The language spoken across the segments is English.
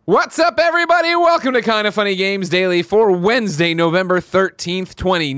What's up, everybody? Welcome to Kinda Funny Games Daily for Wednesday, November 13th,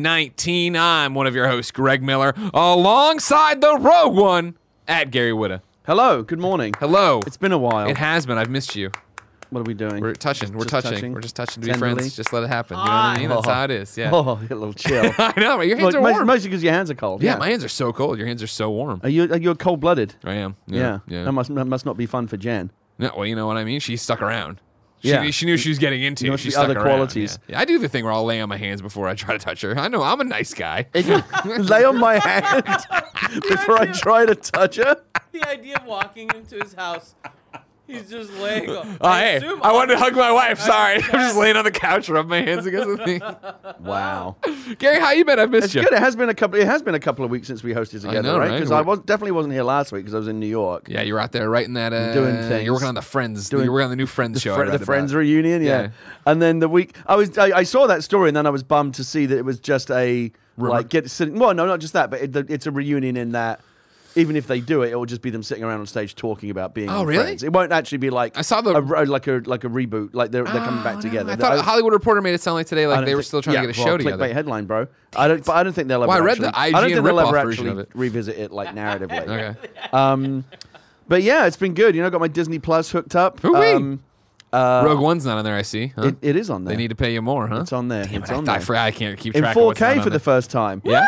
2019. I'm one of your hosts, Greg Miller, alongside the Rogue One at Gary Whitta. Hello, good morning. Hello. It's been a while. It has been. I've missed you. What are we doing? We're touching. We're Just touching. We're just touching to be Tenderly. friends. Just let it happen. You know what I mean? That's how it is. Yeah. Oh, get a little chill. I know, but your hands are warm. Mostly because your hands are cold. Yeah, my hands are so cold. Your hands are so warm. Are you cold-blooded? I am. Yeah. Yeah. That must not be fun for Jen. No, well, you know what I mean? She stuck around. Yeah. She knew she was getting into. There must She be stuck other around. qualities. Yeah. I do the thing where I'll lay on my hands before I try to touch her. I know, I'm a nice guy. Lay on my hand before I try to touch her. The idea of walking into his house, he's just laying on. Oh, hey, I wanted to hug my wife. Sorry. I'm just laying on the couch, rub my hands against the thing. Wow. Gary, how you been? I've missed It's you. good. It has been a couple of weeks since we hosted together, know, right? right? Because I definitely wasn't here last week because I was in New York. Yeah, you were out there writing that. Doing things. You're working on the Friends. You're working on the new Friends show. I read The about. Friends reunion, yeah. Yeah. And then the week I saw that story, and then I was bummed to see that it was just a Rumor? Well, no, not just that, but it's a reunion in that. Even if they do it, it will just be them sitting around on stage talking about being. Oh, really? Friends. It won't actually be like I saw the- like a reboot. Like they're coming back together. I thought a Hollywood Reporter made it sound like today like they were still trying to get a show together. Clickbait headline, bro. I don't think they'll ever. Well, I read actually, the I don't IGN think they'll ever ripoff version actually of it. revisit it like narratively. Okay. But yeah, it's been good. You know, I got my Disney Plus hooked up. Hoo-wee. Rogue One's not on there, I see. Huh? It is on there. They need to pay you more, huh? It's on there. Damn It's it, on I there. forgot. I can't keep In track of what's not 4K on for the there. first time. Yeah?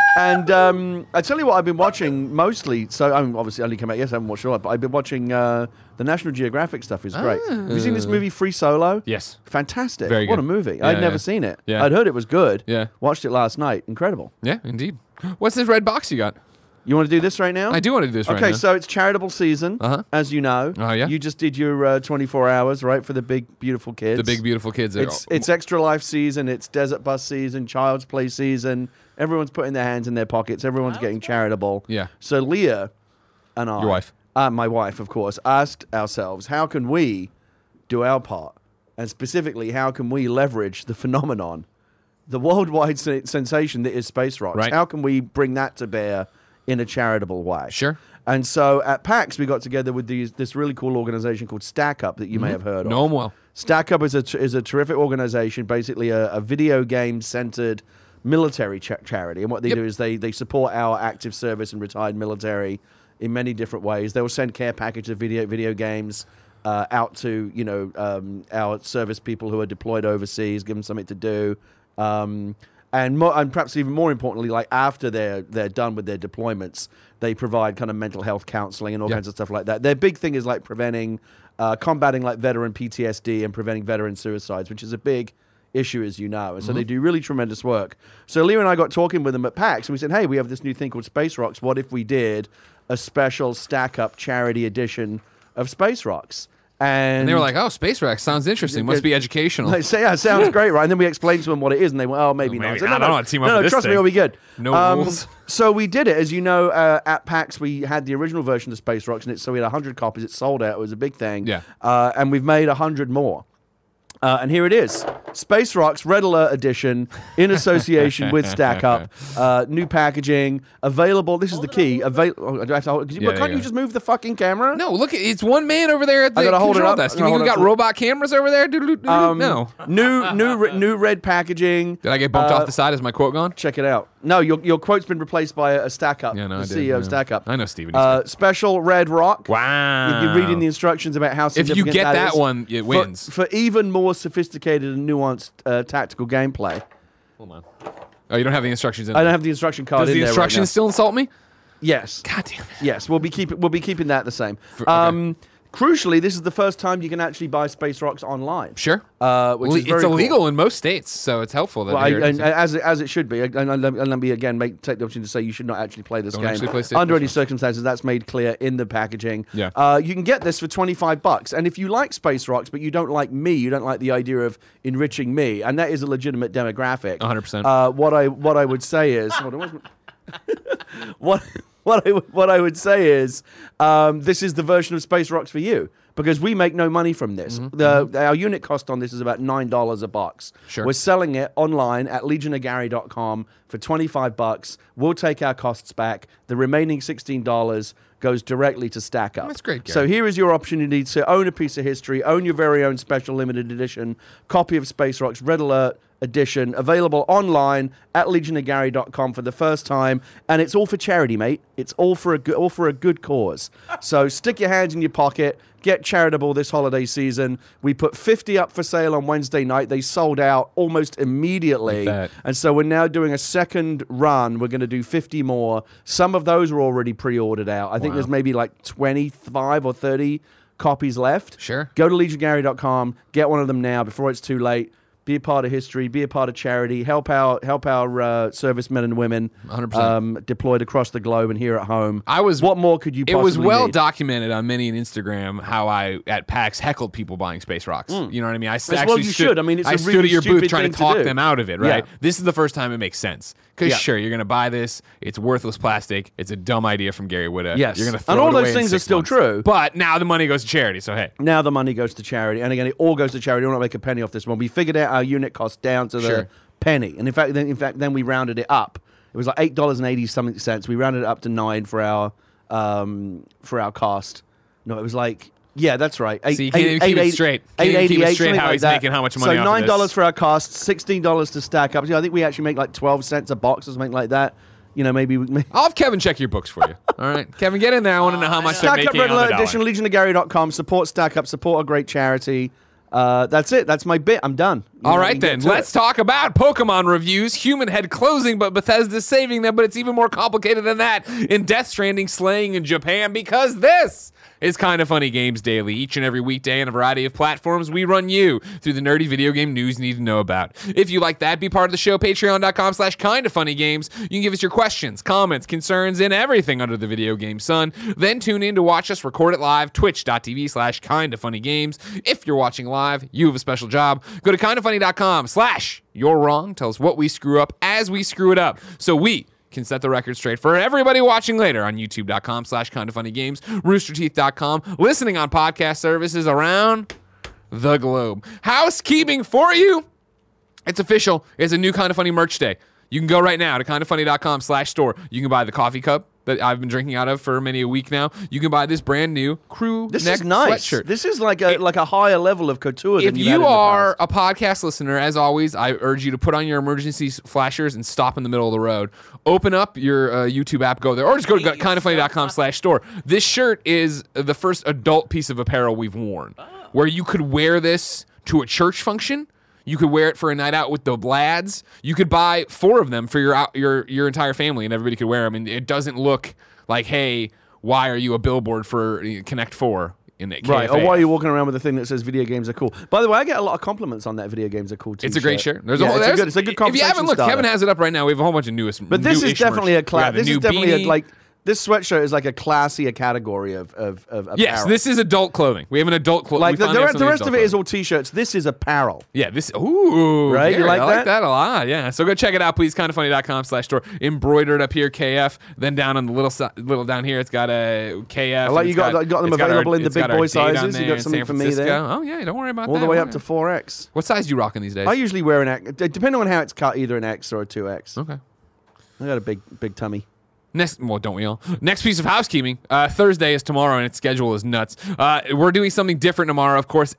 And I tell you what, I've been watching mostly. So I mean, obviously, only came out yesterday. I haven't watched it all, but I've been watching the National Geographic stuff. Is great. Have you seen this movie Free Solo? Yes. Fantastic. Very What good. a movie. Yeah, I'd never yeah. seen it. Yeah. I'd heard it was good. Yeah. Watched it last night. Incredible. Yeah, indeed. What's this red box you got? You want to do this right now? I do want to do this right now. Okay, so it's charitable season, Uh-huh. as you know. Oh, yeah? You just did your 24 hours, right, for the big, beautiful kids. The big, beautiful kids. It's Extra Life season. It's Desert Bus season. Child's Play season. Everyone's putting their hands in their pockets. Everyone's getting charitable. Yeah. So Leah and I, Your wife. My wife, of course, asked ourselves, how can we do our part? And specifically, how can we leverage the phenomenon, the worldwide sensation that is space rocks? Right. How can we bring that to bear in a charitable way? Sure. And so at PAX, we got together with this really cool organization called Stack Up that you may have heard of. Know 'em well. Stack Up is a terrific organization, basically a video game centered military charity. And what they Yep. do is they support our active service and retired military in many different ways. They will send care packages of video games out to our service people who are deployed overseas, give them something to do. And perhaps even more importantly, like after they're done with their deployments, they provide kind of mental health counseling and all kinds of stuff like that. Their big thing is like combating like veteran PTSD and preventing veteran suicides, which is a big issue, as you know. And so they do really tremendous work. So Leah and I got talking with them at PAX, and we said, hey, we have this new thing called Space Rocks. What if we did a special Stack Up charity edition of Space Rocks? And they were like, oh, Space Rocks sounds interesting. Must be educational. They say, yeah, sounds great, right? And then we explained to them what it is, and they went, oh, maybe not. maybe So, not. I don't want to team up no, with this trust me, thing. it'll be good. No rules. So we did it. As you know, at PAX, we had the original version of Space Rocks, so we had 100 copies. It sold out. It was a big thing. Yeah. And we've made 100 more. And here it is. Space Rocks Red Alert Edition in association with Stack Up. New packaging. Available. This is the key. Do I have to hold, can't you just move the fucking camera? No, look, it's one man over there at the I gotta hold it control up. desk. I You gotta think we hold got it up. robot cameras over there? No. New red packaging. Did I get bumped off the side? Is my quote gone? Check it out. No, your quote's been replaced by a Stack Up. Yeah, no, I the did, CEO of yeah. Stack Up. I know Steven. He's good. Special red rock. Wow. If you're reading the instructions about how If significant you get that is, one, it wins. For even more sophisticated and nuanced tactical gameplay. Hold on. Oh, you don't have the instructions in I there. don't have the instruction card Does in the there instructions right now. still insult me? Yes. God damn it. Yes, we'll be keeping that the same. Okay. Crucially, this is the first time you can actually buy Space Rocks online. Sure. Which Well, is very it's cool. illegal in most states, so it's helpful that Well, here it and is. as it should be. And let me again take the opportunity to say you should not actually play this Don't game actually play Space under any Rocks. circumstances. That's made clear in the packaging. Yeah. You can get this for $25. And if you like Space Rocks, but you don't like me, you don't like the idea of enriching me, and that is a legitimate demographic. 100%. What I would say is hold on, where's my- what I would say is this is the version of Space Rocks for you. Because we make no money from this. Our unit cost on this is about $9 a box. Sure. We're selling it online at legionofgary.com for $25. We'll take our costs back. The remaining $16 goes directly to Stack Up. That's great, Gary. So here is your opportunity to own a piece of history, own your very own special limited edition copy of Space Rocks Red Alert edition, available online at legionofgary.com for the first time, and it's all for charity, mate. It's all for a good cause. So stick your hands in your pocket, get charitable this holiday season. We put 50 up for sale on Wednesday night. They sold out almost immediately, and so we're now doing a second run. We're going to do 50 more. Some of those are already pre-ordered out. I think there's maybe like 25 or 30 copies left. Sure. Go to legionofgary.com, get one of them now before it's too late. Be a part of history. Be a part of charity. Help our servicemen and women 100%. Deployed across the globe and here at home. What more could you possibly It was well need? documented on many an Instagram how I, at PAX, heckled people buying Space Rocks. You know what I mean? I you should. I mean, it's I a stood really at your stupid booth trying thing to to talk do. them out of it, right? Yeah. This is the first time it makes sense. Because, Yeah. sure, you're going to buy this. It's worthless plastic. It's a dumb idea from Gary Whitta. Yes. You're going to throw And all it those away in things are 6 still months. true. But now the money goes to charity, so hey. Now the money goes to charity. And again, it all goes to charity. We'll not make a penny off this one. We figured out our unit cost down to the Sure. penny. And in fact, then we rounded it up. It was like $8.80 something cents. We rounded it up to $9 for our cost. No, it was like, yeah, that's right. See, you can't even keep it straight. Can't even keep it straight how he's making how much money so off of $9 this. for our costs, $16 to Stack Up. So I think we actually make like 12 cents a box or something like that. You know, maybe I'll have Kevin check your books for you. All right? Kevin, get in there. I want to know how much they're Stack Up making Red on the Alert dollar. Edition, legionofgary.com. Support Stack Up, support a great charity. That's it. That's my bit. I'm done. All right, then. Let's talk about Pokemon reviews. Human Head closing, but Bethesda's saving them. But it's even more complicated than that. In Death Stranding slaying in Japan, because this is Kind of Funny Games Daily. Each and every weekday on a variety of platforms, we run you through the nerdy video game news you need to know about. If you like that, be part of the show, patreon.com/kindoffunnygames. You can give us your questions, comments, concerns, and everything under the video game sun. Then tune in to watch us record it live, twitch.tv/kindoffunnygames. If you're watching live, you have a special job. Go to kindoffunny.com/you're wrong. Tell us what we screw up as we screw it up, so we can set the record straight for everybody watching later on youtube.com/kindoffunnygames, roosterteeth.com, listening on podcast services around the globe. Housekeeping for you. It's official. It's a new Kind of Funny merch day. You can go right now to kindoffunny.com/store. You can buy the coffee cup that I've been drinking out of for many a week now. You can buy this brand new crew This neck is nice. sweatshirt. This is like a higher level of couture than If you've had you in the are past. a podcast listener, as always, I urge you to put on your emergency flashers and stop in the middle of the road. Open up your YouTube app, go there, or just go to kindoffunny.com/store. This shirt is the first adult piece of apparel we've worn, where you could wear this to a church function. You could wear it for a night out with the lads. You could buy 4 of them for your entire family, and everybody could wear them. And it doesn't look like, hey, why are you a billboard for Connect 4 in the Right, or KFA? why are you walking around with a thing that says video games are cool? By the way, I get a lot of compliments on that video games are cool too. It's a great shirt. There's Yeah, a whole, it's a good If conversation you haven't looked, starter. Kevin has it up right now. We have a whole bunch of newest. But this is new-ish definitely merch. a We have this new is definitely beanie. like this sweatshirt is like a classier category of apparel. Yes, this is adult clothing. We have an adult clothing. like the rest of it is all t-shirts. This is apparel. Yeah, this. Ooh, Right? You Gary, like I like that? that a lot. Yeah, so go check it out, please. Kindoffunny.com/store. Embroidered up here, KF. Then down on the little down here, it's got a KF. I like you got them available in the big boy sizes. You got in something San for me there. Francisco. Oh yeah, don't worry about that. All the way up Yeah. to 4X. What size do you rocking these days? I usually wear an X, depending on how it's cut, either an X or a 2X. Okay. I got a big tummy. Well, don't we all? Next piece of housekeeping. Thursday is tomorrow, and its schedule is nuts. We're doing something different tomorrow. Of course,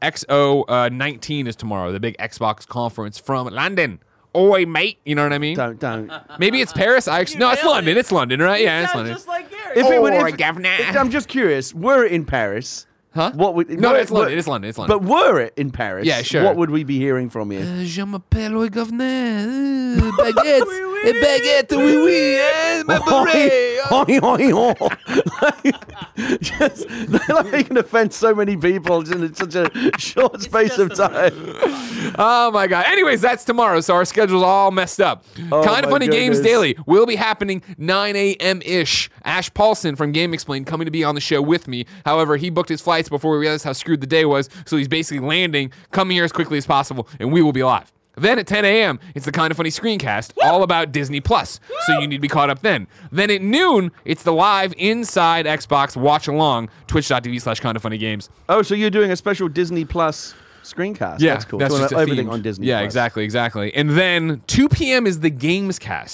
XO19 is tomorrow, the big Xbox conference from London. Oi, mate. You know what I mean? Don't. Maybe it's Paris. No, it's nailed London. it. It's London, right? Yeah, it's Sounds London. just like Gary. If it would, Oi, governor. I'm just curious. Were it in Paris? Huh? What would? No, were- it's London. were- It's London. It's London. But were it in Paris? Yeah, sure. What would we be hearing from you? Je m'appelle oi governor. Baguette. Baguette, oui, oui. Ma beret. Hoi, hoi, hoi. Just, they're like they can offend so many people in such a short space of time. Oh my god. Anyways, that's tomorrow, so our schedule's all messed up. Oh, Kind of my Funny Games goodness. Daily will be happening 9 a.m. ish. Ash Paulson from Game Explain coming to be on the show with me. However, he booked his flights before we realized how screwed the day was, so he's basically landing, coming here as quickly as possible, and we will be live. Then at 10 a.m., it's the Kind of Funny screencast, all about Disney Plus. So you need to be caught up then. Then at noon, it's the live inside Xbox watch along, twitch.tv/kindoffunnygames. Oh, so you're doing a special Disney Plus screencast? Yeah, That's cool. That's So just a everything theme. on Disney. Yeah, Plus. exactly. And then 2 p.m. is the Gamescast,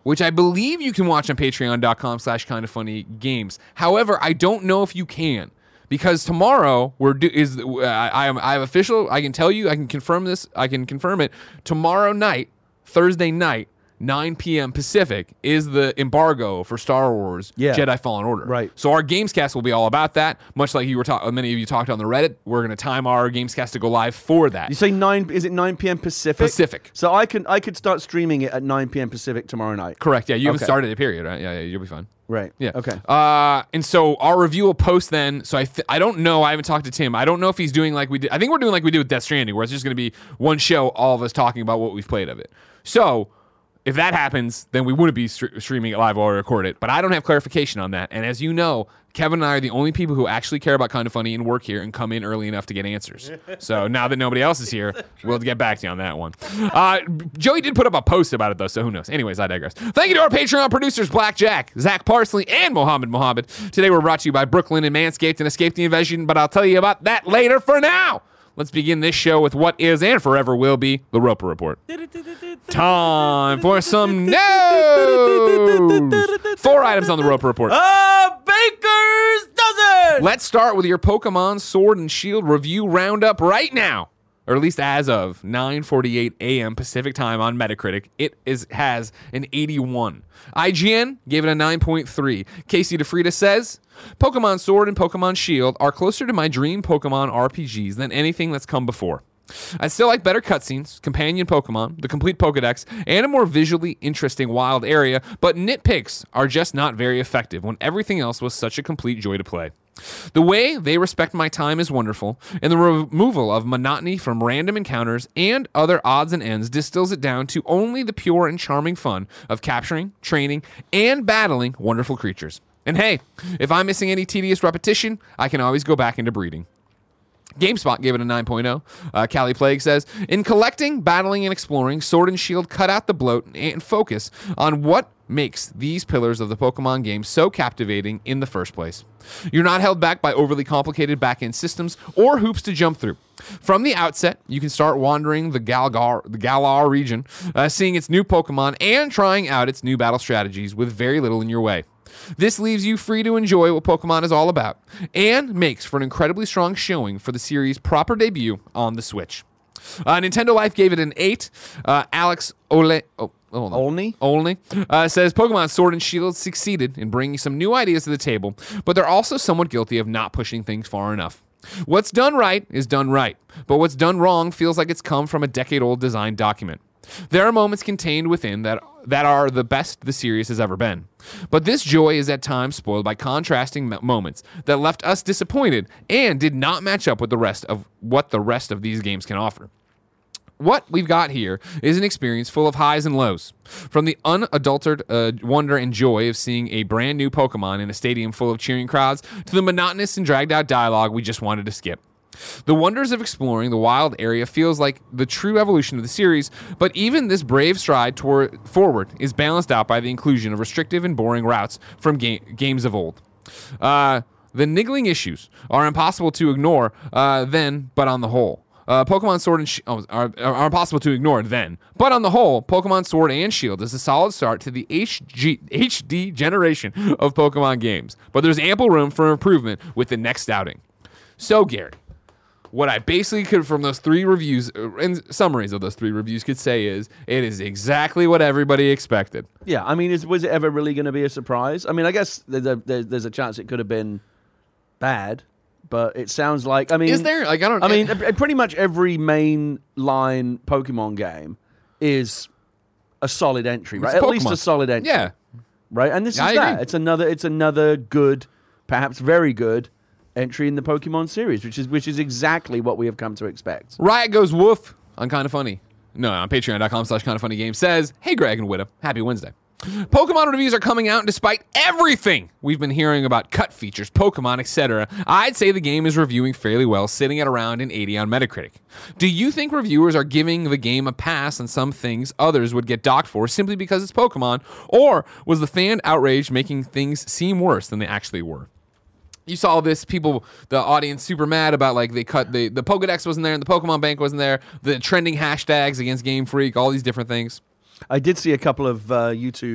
which I believe you can watch on patreon.com/kindafunnygames. However, I don't know if you can, because tomorrow I have official, I can tell you, I can confirm this, I can confirm it. Tomorrow night, Thursday night, 9 p.m. Pacific, is the embargo for Star Wars Jedi Fallen Order. Right. So our Gamescast will be all about that. Much like many of you talked on the Reddit, we're going to time our Gamescast to go live for that. You say 9? Is it 9 p.m. Pacific? Pacific. So I could start streaming it at 9 p.m. Pacific tomorrow night. Correct. Yeah, you haven't Okay. started a period, right? Yeah, you'll be fine. Right. Yeah. Okay. And so our review will post then. So I don't know. I haven't talked to Tim. I don't know if he's doing like we did. I think we're doing like we did with Death Stranding, where it's just going to be one show, all of us talking about what we've played of it. So if that happens, then we wouldn't be streaming it live while we record it. But I don't have clarification on that. And as you know, Kevin and I are the only people who actually care about Kind of Funny and work here and come in early enough to get answers. So now that nobody else is here, we'll get back to you on that one. Joey did put up a post about it, though, so who knows? Anyways, I digress. Thank you to our Patreon producers, Blackjack, Zach Parsley, and Mohammed. Today we're brought to you by Brooklyn and Manscaped and Escape the Invasion, but I'll tell you about that later. For now, let's begin this show with what is and forever will be the Roper Report. Time for some news. 4 items on the Roper Report. Baker's dozen. Let's start with your Pokemon Sword and Shield review roundup right now, or at least as of 9:48 a.m. Pacific time on Metacritic. It has an 81. IGN gave it a 9.3. Casey DeFrida says, Pokemon Sword and Pokemon Shield are closer to my dream Pokemon RPGs than anything that's come before. I still like better cutscenes, companion Pokemon, the complete Pokedex, and a more visually interesting wild area, but nitpicks are just not very effective when everything else was such a complete joy to play. The way they respect my time is wonderful, and the removal of monotony from random encounters and other odds and ends distills it down to only the pure and charming fun of capturing, training, and battling wonderful creatures. And hey, if I'm missing any tedious repetition, I can always go back into breeding. GameSpot gave it a 9.0. Callie Plague says, in collecting, battling, and exploring, Sword and Shield cut out the bloat and focus on what makes these pillars of the Pokemon game so captivating in the first place. You're not held back by overly complicated back-end systems or hoops to jump through. From the outset, you can start wandering the Galar region, seeing its new Pokemon, and trying out its new battle strategies with very little in your way. This leaves you free to enjoy what Pokemon is all about, and makes for an incredibly strong showing for the series' proper debut on the Switch. Nintendo Life gave it an 8. Alex Olney says Pokemon Sword and Shield succeeded in bringing some new ideas to the table, but they're also somewhat guilty of not pushing things far enough. What's done right is done right, but what's done wrong feels like it's come from a decade-old design document. There are moments contained within that are the best the series has ever been. But this joy is at times spoiled by contrasting moments that left us disappointed and did not match up with the rest of these games can offer. What we've got here is an experience full of highs and lows. From the unadulterated wonder and joy of seeing a brand new Pokemon in a stadium full of cheering crowds to the monotonous and dragged out dialogue we just wanted to skip. The wonders of exploring the wild area feels like the true evolution of the series, but even this brave stride forward is balanced out by the inclusion of restrictive and boring routes from games of old. The niggling issues are impossible to ignore then, but on the whole. Pokemon Sword and are impossible to ignore then. But on the whole, Pokemon Sword and Shield is a solid start to the HD generation of Pokemon games. But there's ample room for improvement with the next outing. So, Gary, what I basically could, from those 3 reviews, and summaries of those 3 reviews, could say is, it is exactly what everybody expected. Yeah, I mean, was it ever really going to be a surprise? I mean, I guess there's a chance it could have been bad, but it sounds like, I mean... Is there? Like, I don't... I mean, pretty much every main-line Pokemon game is a solid entry, right? At least a solid entry. Yeah. Right? And this is I that. agree. It's another good, perhaps very good, entry in the Pokemon series, which is exactly what we have come to expect. Riot goes woof on Kind of Funny. No, on patreon.com/kindoffunnygames says, hey, Greg and Witta, happy Wednesday. Pokemon reviews are coming out, and despite everything we've been hearing about cut features, Pokemon, etc., I'd say the game is reviewing fairly well, sitting at around an 80 on Metacritic. Do you think reviewers are giving the game a pass on some things others would get docked for simply because it's Pokemon, or was the fan outrage making things seem worse than they actually were? You saw this, the audience super mad about, like, they cut the Pokedex wasn't there and the Pokemon Bank wasn't there, the trending hashtags against Game Freak, all these different things. I did see a couple of YouTube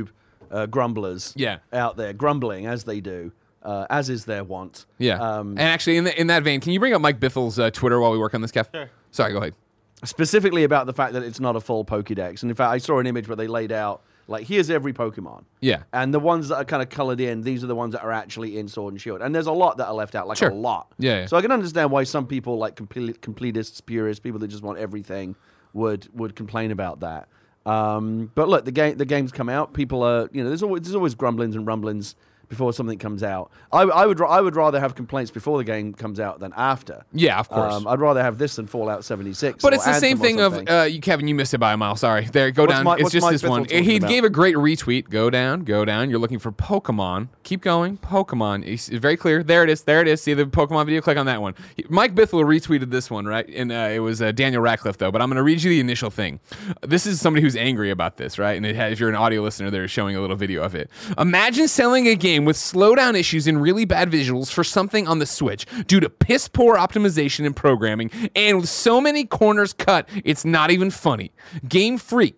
grumblers Yeah. out there grumbling as they do, as is their wont. Yeah. And actually, in that vein, can you bring up Mike Bithel's Twitter while we work on this, Kev? Sure. Sorry, go ahead. Specifically about the fact that it's not a full Pokédex. And in fact, I saw an image where they laid out, like, here's every Pokemon. Yeah. And the ones that are kind of colored in, these are the ones that are actually in Sword and Shield. And there's a lot that are left out, like Sure. a lot. Yeah. So I can understand why some people, like completists, purists, people that just want everything, would complain about that. But look, the game's come out. People are, there's always grumblings and rumblings before something comes out. I would rather have complaints before the game comes out than after. Yeah, of course. I'd rather have this than Fallout 76. But or it's the same Anthem or thing of something. Kevin. You missed it by a mile. Sorry. There, go down. It's What's just Mike this Bithell one. talking He about? gave a great retweet. Go down. You're looking for Pokemon. Keep going. Pokemon. It's very clear. There it is. See the Pokemon video? Click on that one. Mike Bithell retweeted this one, right? And it was Daniel Radcliffe though. But I'm going to read you the initial thing. This is somebody who's angry about this, right? And if you're an audio listener, they're showing a little video of it. Imagine selling a game with slowdown issues and really bad visuals for something on the Switch due to piss poor optimization and programming, and with so many corners cut, it's not even funny. Game Freaks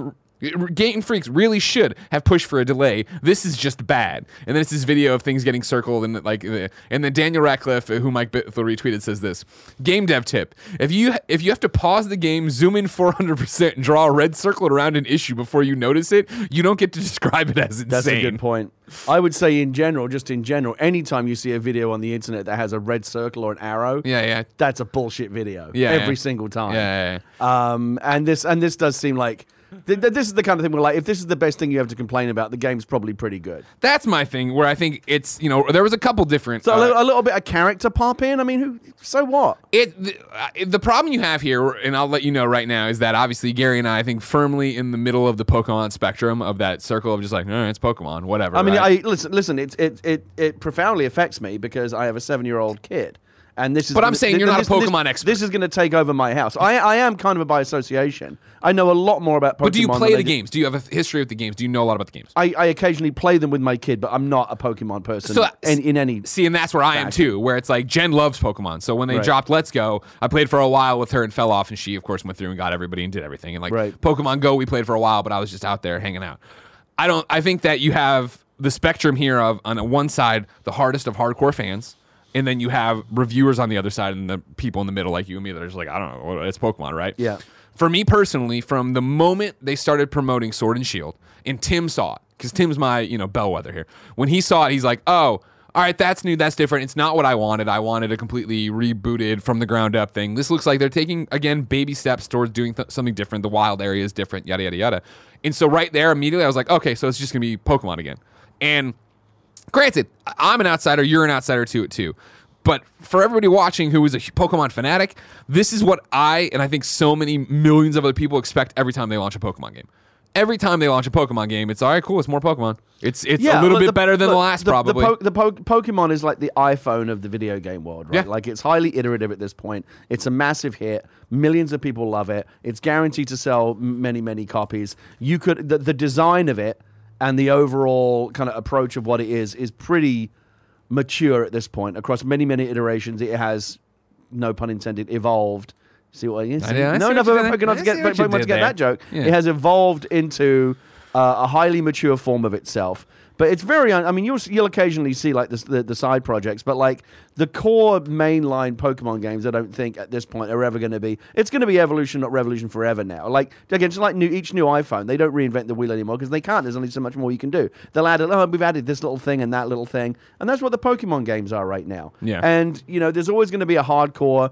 really should have pushed for a delay. This is just bad. And then it's this video of things getting circled and and then Daniel Radcliffe, who Mike Bithell retweeted, says this: game dev tip: if you have to pause the game, zoom in 400%, and draw a red circle around an issue before you notice it, you don't get to describe it as insane. That's a good point. I would say in general, anytime you see a video on the internet that has a red circle or an arrow, Yeah. that's a bullshit video. Yeah, every yeah. single time. Yeah. And this does seem like this is the kind of thing where, like, if this is the best thing you have to complain about, the game's probably pretty good. That's my thing, where I think it's, there was a couple different... So a little bit of character pop in. I mean, so what? The problem you have here, and I'll let you know right now, is that obviously Gary and I think firmly in the middle of the Pokemon spectrum of that circle of just like, it's Pokemon, whatever. I mean, right? listen. It profoundly affects me because I have a 7-year-old kid. And this is But I'm saying you're not a Pokemon expert. This is going to take over my house. I am kind of a by association. I know a lot more about Pokemon. But do you play than the games? Do you have a history with the games? Do you know a lot about the games? I occasionally play them with my kid, but I'm not a Pokemon person in any... See, and that's where I am too, where it's like Jen loves Pokemon. So when they dropped Let's Go, I played for a while with her and fell off, and she, of course, went through and got everybody and did everything. And Pokemon Go, we played for a while, but I was just out there hanging out. I think that you have the spectrum here of, on one side, the hardest of hardcore fans, and then you have reviewers on the other side and the people in the middle like you and me that are just like, I don't know, it's Pokemon, right? Yeah. For me personally, from the moment they started promoting Sword and Shield, and Tim saw it, because Tim's my, bellwether here. When he saw it, he's like, oh, all right, that's new, that's different. It's not what I wanted. I wanted a completely rebooted from the ground up thing. This looks like they're taking, again, baby steps towards doing something different. The wild area is different, yada, yada, yada. And so right there, immediately, I was like, okay, so it's just going to be Pokemon again. And granted, I'm an outsider, you're an outsider to it too. But for everybody watching who is a Pokemon fanatic, this is what I think so many millions of other people expect every time they launch a Pokemon game. Every time they launch a Pokemon game, it's all right, cool, it's more Pokemon. It's a little bit better than the last, probably. Pokemon is like the iPhone of the video game world, right? Yeah. Like, it's highly iterative at this point. It's a massive hit. Millions of people love it. It's guaranteed to sell many, many copies. The design of it and the overall kind of approach of what it is pretty mature at this point. Across many, many iterations, it has, no pun intended, evolved. See what I see? No enough of Pokemon to get that joke. Yeah. It has evolved into a highly mature form of itself. But it's very... I mean, you'll occasionally see like the side projects, but like the core mainline Pokemon games, I don't think at this point are ever going to be... It's going to be evolution, not revolution forever now. Like, again, just like each new iPhone, they don't reinvent the wheel anymore because they can't. There's only so much more you can do. They'll add, we've added this little thing and that little thing. And that's what the Pokemon games are right now. Yeah. And, there's always going to be a hardcore...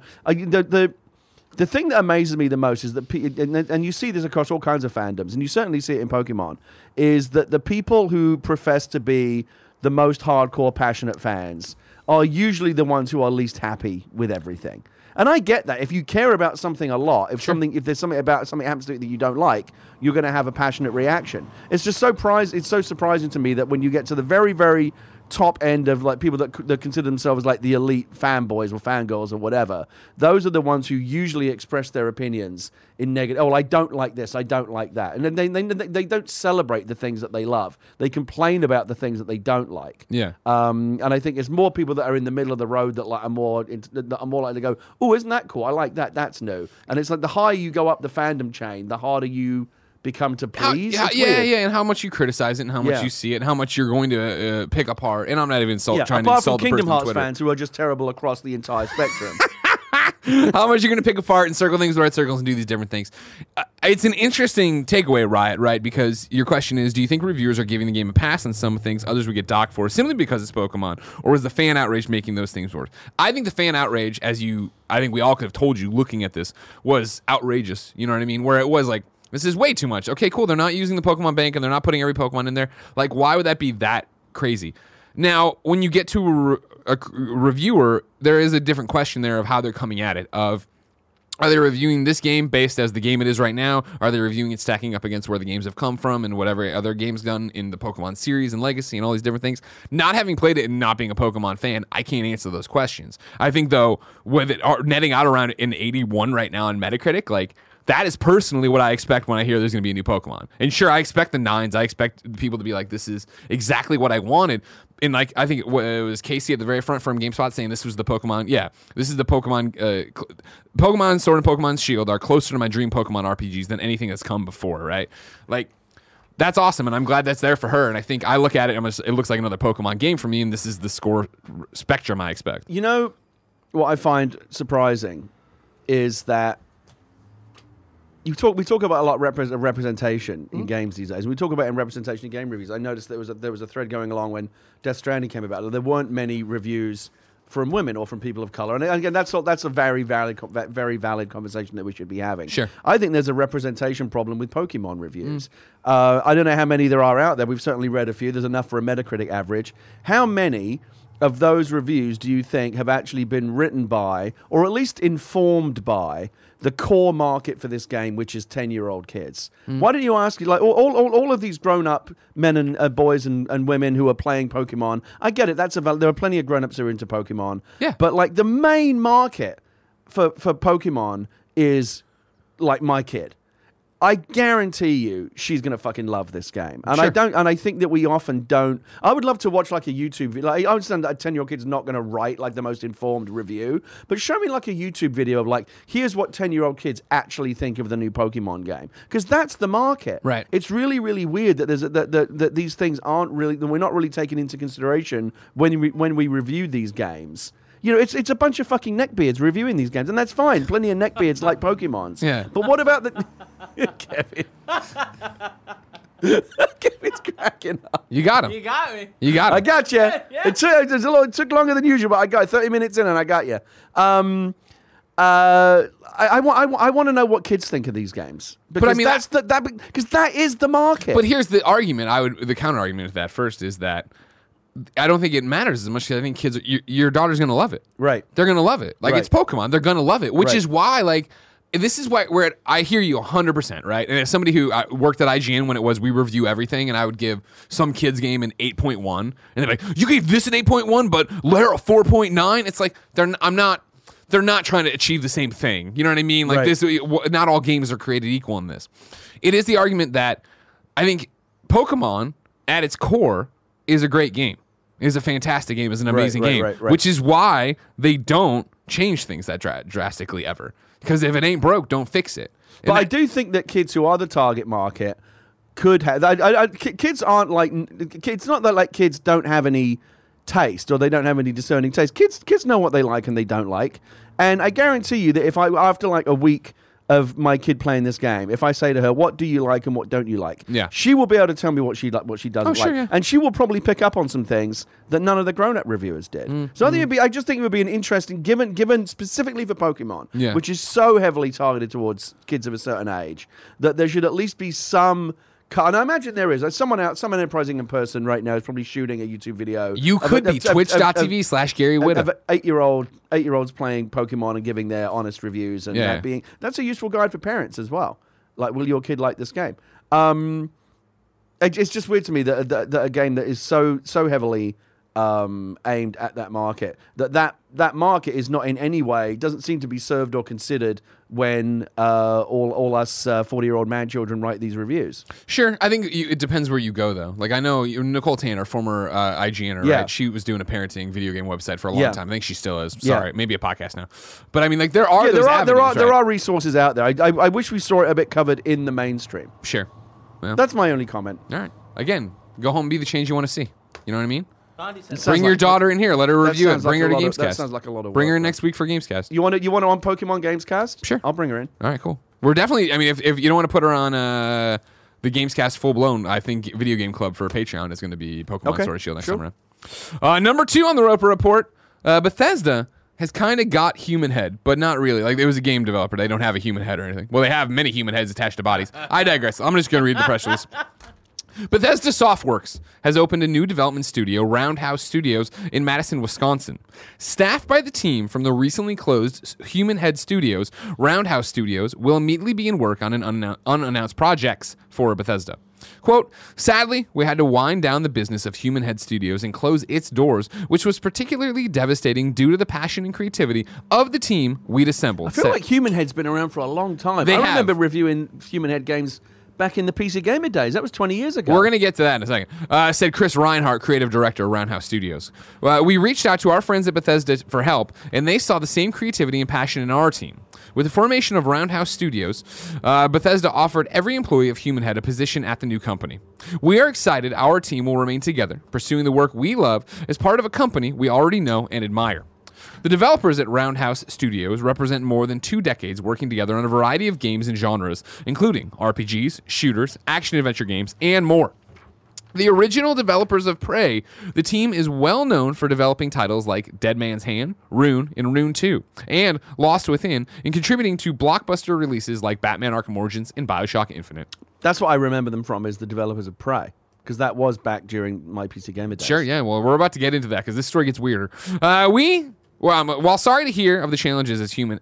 The thing that amazes me the most is that, and you see this across all kinds of fandoms, and you certainly see it in Pokemon, is that the people who profess to be the most hardcore, passionate fans are usually the ones who are least happy with everything. And I get that. If you care about something a lot, if there's something happens to it that you don't like, you're going to have a passionate reaction. It's just so surprising to me that when you get to the very, very top end of like people that consider themselves like the elite fanboys or fangirls or whatever, those are the ones who usually express their opinions in negative. Oh, well, I don't like this, I don't like that, and then they don't celebrate the things that they love. They complain about the things that they don't like. Yeah. And I think it's more people that are in the middle of the road that are more likely to go, oh, isn't that cool? I like that. That's new. And it's like the higher you go up the fandom chain, the harder you become to please. Yeah, It's weird. and how much you criticize it, and how much Yeah. you see it, and how much you're going to pick apart. And I'm not even trying to Apart insult from the person Kingdom on Hearts Twitter. fans who are just terrible across the entire spectrum. How much you're going to pick apart and circle things with red circles and do these different things. It's an interesting takeaway, Riot, right? Because your question is, do you think reviewers are giving the game a pass on some things others would get docked for simply because it's Pokemon? Or is the fan outrage making those things worse? I think the fan outrage, I think we all could have told you looking at this, was outrageous. You know what I mean? Where it was like, this is way too much. Okay, cool. They're not using the Pokemon Bank and they're not putting every Pokemon in there. Like, why would that be that crazy? Now, when you get to a reviewer, there is a different question there of how they're coming at it. Of, are they reviewing this game based as the game it is right now? Are they reviewing it stacking up against where the games have come from and whatever other games done in the Pokemon series and Legacy and all these different things? Not having played it and not being a Pokemon fan, I can't answer those questions. I think, though, with it netting out around an 81 right now on Metacritic, like, that is personally what I expect when I hear there's going to be a new Pokemon. And sure, I expect the 9s. I expect people to be like, this is exactly what I wanted. And like, I think it was Casey at the very front from GameSpot saying this was the Pokemon. Yeah, this is the Pokemon. Pokemon Sword and Pokemon Shield are closer to my dream Pokemon RPGs than anything that's come before, right? Like, that's awesome, and I'm glad that's there for her. And I think I look at it, it looks like another Pokemon game for me, and this is the score spectrum I expect. You know, what I find surprising is that we talk about a lot of representation in games these days. We talk about in representation in game reviews. I noticed there was a thread going along when Death Stranding came about. There weren't many reviews from women or from people of color, and again, that's a very valid conversation that we should be having. Sure, I think there's a representation problem with Pokemon reviews. I don't know how many there are out there. We've certainly read a few. There's enough for a Metacritic average. How many of those reviews do you think have actually been written by, or at least informed by, the core market for this game, which is 10-year-old kids? Why don't you ask, like, all of these grown-up men and boys and women who are playing Pokemon? I get it. There are plenty of grown-ups who are into Pokemon. Yeah. But like, the main market for Pokemon is like my kid. I guarantee you she's going to fucking love this game. And Sure. I think that we often don't. I would love to watch like a YouTube video. Like, I understand that a 10-year-old kid's not going to write like the most informed review, but show me like a YouTube video of like, here's what 10-year-old kids actually think of the new Pokemon game. Because that's the market. Right. It's really, really weird that that these things aren't really, that we're not really taking into consideration when we review these games. You know, it's a bunch of fucking neckbeards reviewing these games, and that's fine. Plenty of neckbeards like Pokemons. Yeah. But what about the... Kevin. Kevin's cracking up. You got him. You got me. You got him. I got you. Yeah. It took longer than usual, but I got 30 minutes in and I got you. I want to know what kids think of these games. Because I mean, because that is the market. But here's the argument. The counter argument to that first is that I don't think it matters as much because I think kids, your daughter's going to love it. Right. They're going to love it. Like, Right. it's Pokemon. They're going to love it, which Right. is why, like, this is where I hear you 100%, right? And as somebody who worked at IGN when it was we review everything, and I would give some kids game an 8.1, and they're like, you gave this an 8.1, but Lair a 4.9? It's like, they're not trying to achieve the same thing. You know what I mean? Like, Right. not all games are created equal in this. It is the argument that I think Pokemon, at its core, is a great game. Is a fantastic game, is an amazing game, right. which is why they don't change things that drastically ever. Because if it ain't broke, don't fix it. But I do think that kids who are the target market could have... kids aren't like... It's not that like kids don't have any taste or they don't have any discerning taste. Kids know what they like and they don't like. And I guarantee you that if after like a week of my kid playing this game, if I say to her, what do you like and what don't you like? Yeah. She will be able to tell me what she doesn't sure, like. yeah. And she will probably pick up on some things that none of the grown-up reviewers did. So I just think it would be an interesting, given specifically for Pokemon, Yeah. which is so heavily targeted towards kids of a certain age, that there should at least be some... And I imagine there is. Some enterprising in person right now is probably shooting a YouTube video. You could be twitch.tv/Gary Whitta. Of 8-year-olds playing Pokemon and giving their honest reviews, and Yeah. that's a useful guide for parents as well. Like, will your kid like this game? It's just weird to me that a game that is so heavily aimed at that market. That market is not in any way, doesn't seem to be served or considered when all us 40-year-old man children write these reviews. Sure. I think it depends where you go, though. Like, I know Nicole Tanner, former IGNer, Yeah. right? She was doing a parenting video game website for a long Yeah. time. I think she still is. Yeah. Sorry. Maybe a podcast now. But, I mean, like, there are those avenues, there right? are resources out there. I wish we saw it a bit covered in the mainstream. Sure. Well, That's my only comment. all right. Again, go home and be the change you want to see. You know what I mean? Gandhi said, Sounds Bring your like- daughter in here. Let her that review it. sounds like Bring her a to lot of- Gamescast. that sounds like a lot of Bring work, her man. next week for Gamescast. You want to on Pokemon Gamescast? Sure, I'll bring her in. All right, cool. We're definitely, I mean, if you don't want to put her on the Gamescast full blown, I think Video Game Club for Patreon is going to be Pokemon Okay, Sword and Shield next sure. time around. Number 2 on the Roper Report, Bethesda has kind of got human head, but not really. Like, it was a game developer. They don't have a human head or anything. Well, they have many human heads attached to bodies. I digress. I'm just going to read the press release. Bethesda Softworks has opened a new development studio, Roundhouse Studios, in Madison, Wisconsin. Staffed by the team from the recently closed Human Head Studios, Roundhouse Studios will immediately be in work on unannounced projects for Bethesda. Quote, sadly, we had to wind down the business of Human Head Studios and close its doors, which was particularly devastating due to the passion and creativity of the team we'd assembled. I feel like Human Head's been around for a long time. They I have. remember reviewing Human Head games back in the PC Gamer days. That was 20 years ago. We're going to get to that in a second. Said Chris Reinhardt, creative director of Roundhouse Studios. We reached out to our friends at Bethesda for help, and they saw the same creativity and passion in our team. With the formation of Roundhouse Studios, Bethesda offered every employee of Human Head a position at the new company. We are excited our team will remain together, pursuing the work we love as part of a company we already know and admire. The developers at Roundhouse Studios represent more than 2 decades working together on a variety of games and genres, including RPGs, shooters, action-adventure games, and more. The original developers of Prey, the team is well known for developing titles like Dead Man's Hand, Rune, and Rune 2, and Lost Within, and contributing to blockbuster releases like Batman Arkham Origins and BioShock Infinite. That's what I remember them from, is the developers of Prey, because that was back during my PC Gamer days. Sure, yeah. Well, we're about to get into that because this story gets weirder. While sorry to hear of the challenges as Human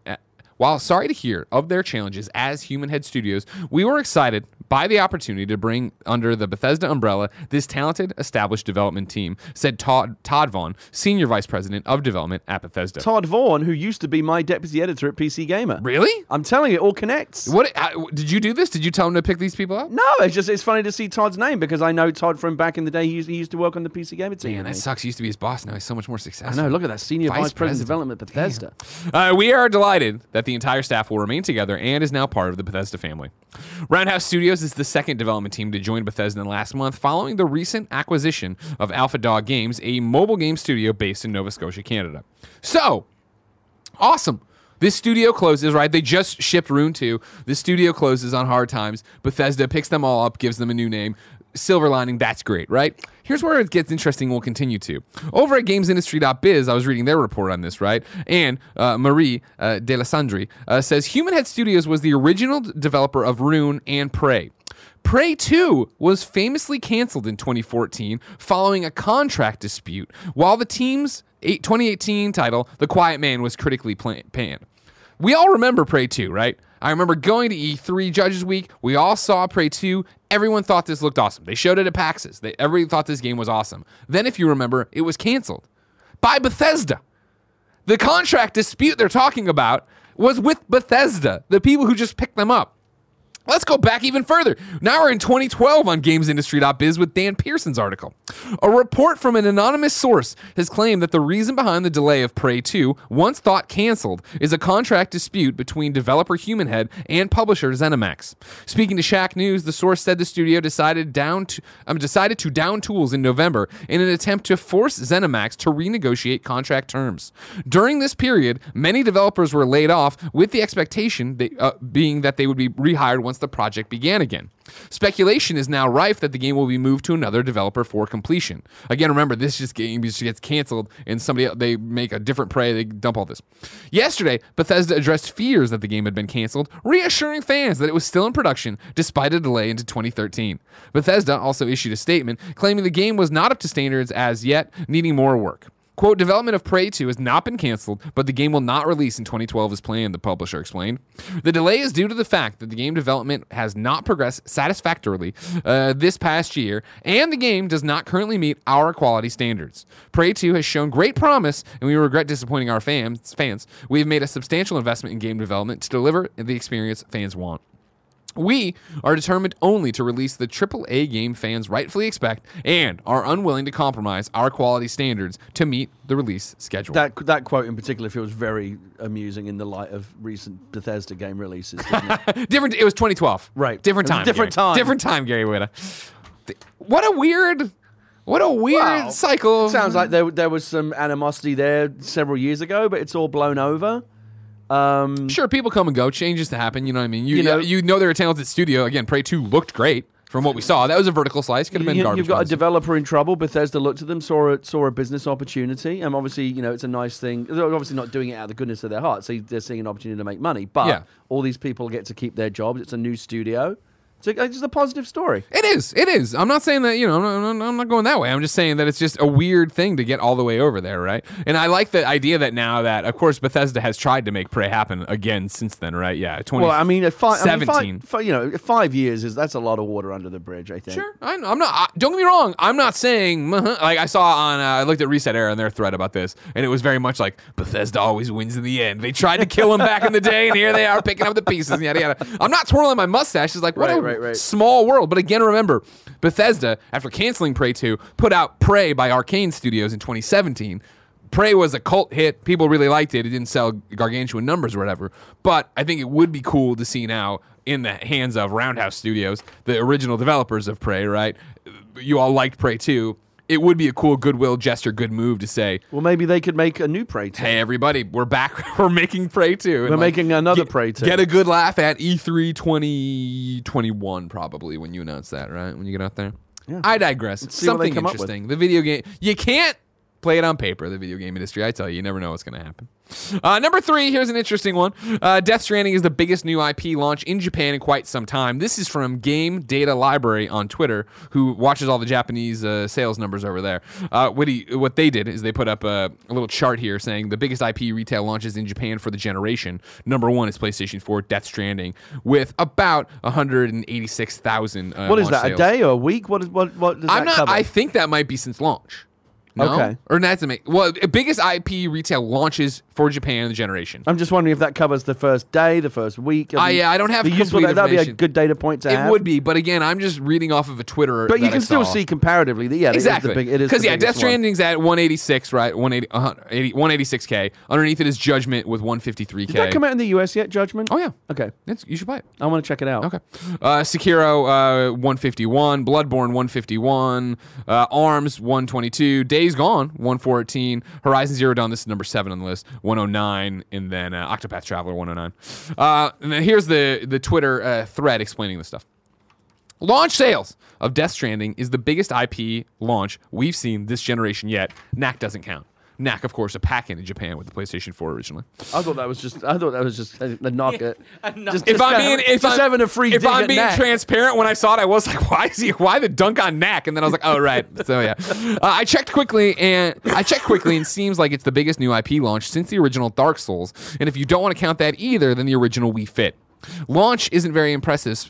Head Studios, we were excited by the opportunity to bring under the Bethesda umbrella this talented, established development team, said Todd Vaughn, Senior Vice President of Development at Bethesda. Todd Vaughn, who used to be my deputy editor at PC Gamer. Really? I'm telling you, it all connects. What did you do this? Did you tell him to pick these people up? No, it's funny to see Todd's name because I know Todd from back in the day. He used to work on the PC Gamer team. Man, that sucks. He used to be his boss. Now he's so much more I successful. know. Look at that, Senior Vice President of Development at Bethesda. We are delighted that the entire staff will remain together and is now part of the Bethesda family. Roundhouse Studios is the second development team to join Bethesda last month following the recent acquisition of Alpha Dog Games, a mobile game studio based in Nova Scotia, Canada. So, awesome. This studio closes, right? They just shipped Rune 2. This studio closes on hard times. Bethesda picks them all up, gives them a new name. Silver lining, that's great, right? Here's where it gets interesting. We'll continue to. Over at GamesIndustry.biz, I was reading their report on this, right? And Marie Delasandri says Human Head Studios was the original developer of Rune and Prey. Prey 2 was famously canceled in 2014 following a contract dispute, while the team's 2018 title, The Quiet Man, was critically panned. We all remember Prey 2, right? I remember going to E3 Judges Week. We all saw Prey 2. Everyone thought this looked awesome. They showed it at PAX. Everybody thought this game was awesome. Then, if you remember, it was canceled by Bethesda. The contract dispute they're talking about was with Bethesda, the people who just picked them up. Let's go back even further. Now we're in 2012 on GamesIndustry.biz with Dan Pearson's article. A report from an anonymous source has claimed that the reason behind the delay of Prey 2, once thought canceled, is a contract dispute between developer Human Head and publisher ZeniMax. Speaking to Shack News, the source said the studio decided to down tools in November in an attempt to force ZeniMax to renegotiate contract terms. During this period, many developers were laid off, with the expectation being that they would be rehired once the project began again. Speculation is now rife that the game will be moved to another developer for completion. Again, remember, this game just gets canceled and they make a different Prey, they dump all this. Yesterday, Bethesda addressed fears that the game had been canceled, reassuring fans that it was still in production despite a delay into 2013. Bethesda also issued a statement claiming the game was not up to standards as yet, needing more work. Quote, development of Prey 2 has not been canceled, but the game will not release in 2012 as planned, the publisher explained. The delay is due to the fact that the game development has not progressed satisfactorily this past year, and the game does not currently meet our quality standards. Prey 2 has shown great promise, and we regret disappointing our fans. We have made a substantial investment in game development to deliver the experience fans want. We are determined only to release the AAA game fans rightfully expect and are unwilling to compromise our quality standards to meet the release schedule. That quote in particular feels very amusing in the light of recent Bethesda game releases. Doesn't it? Different. It was 2012. Right. Different It was time. a different Gary. time. Different time, Gary Whitta. What a weird Wow. cycle. Sounds like there was some animosity there several years ago, but it's all blown over. Sure, people come and go. Changes to happen. You know what I mean? You know- they're a talented studio. Again, Prey 2 looked great from what we saw. That was a vertical slice. Could have been garbage. You've got a honestly. developer in trouble. Bethesda looked at them, saw a business opportunity, and obviously, it's a nice thing. They're obviously not doing it out of the goodness of their heart, so they're seeing an opportunity to make money. But Yeah. all these people get to keep their jobs. It's a new studio. It's a positive story. It is. I'm not saying that, I'm not going that way. I'm just saying that it's just a weird thing to get all the way over there, right? And I like the idea that now that, of course, Bethesda has tried to make Prey happen again since then, right? Yeah, 2017. Well, I mean, 5 years that's a lot of water under the bridge, I think. Sure, I know. I'm not. Don't get me wrong. I'm not saying like I saw on. I looked at Reset Era and their thread about this, and it was very much like Bethesda always wins in the end. They tried to kill him back in the day, and here they are picking up the pieces. And yada yada. I'm not twirling my mustache. It's like what Right. small world. But again, remember, Bethesda, after canceling Prey 2, put out Prey by Arcane Studios in 2017. Prey was a cult hit. People really liked it. It didn't sell gargantuan numbers or whatever. But I think it would be cool to see now in the hands of Roundhouse Studios, the original developers of Prey, right? You all liked Prey 2. It would be a cool goodwill gesture, good move to say, Well, maybe they could make a new Prey 2. hey, everybody, we're back. We're making Prey 2. We're making another Prey 2. Get a good laugh at E3 2021 probably when you announce that, right? When you get out there. Yeah. I digress. see what they Something come up with. interesting. The video game. You can't play it on paper, the video game industry. I tell you never know what's going to happen. Number 3, here's an interesting one. Death Stranding is the biggest new IP launch in Japan in quite some time. This is from Game Data Library on Twitter, who watches all the Japanese sales numbers over there. What they did is they put up a little chart here saying the biggest IP retail launches in Japan for the generation. Number 1 is PlayStation 4 Death Stranding with about 186,000 What is launch that, sales. a day or a week? What does that cover? I think that might be since launch. No? Okay. Or that's biggest IP retail launches for Japan in the generation. I'm just wondering if that covers the first day, the first week. I don't have complete That'd be a information. good data point to have. It would be, but again, I'm just reading off of a Twitter. But you that can I still saw. see comparatively that, yeah, Exactly. it is Because the Death biggest one. Stranding's at 186, right? 186K. Underneath it is Judgment with 153K. Did that come out in the US yet, Judgment? Oh yeah. Okay. You should buy it. I want to check it out. Okay. Sekiro 151, Bloodborne 151, Arms 122, Days Gone 114, Horizon Zero Dawn, this is number 7 on the list, 109, and then Octopath Traveler 109. And then here's the Twitter thread explaining this stuff. Launch sales of Death Stranding is the biggest IP launch we've seen this generation yet. Knack doesn't count. Knack, of course, a pack-in in Japan with the PlayStation 4 originally. I thought that was just a knock at. Just If I'm having a free if dig I'm at being Knack. transparent, when I saw it, I was like, why the dunk on Knack? And then I was like, oh right. So yeah, I checked quickly and seems like it's the biggest new IP launch since the original Dark Souls. And if you don't want to count that either, then the original Wii Fit. Launch isn't very impressive,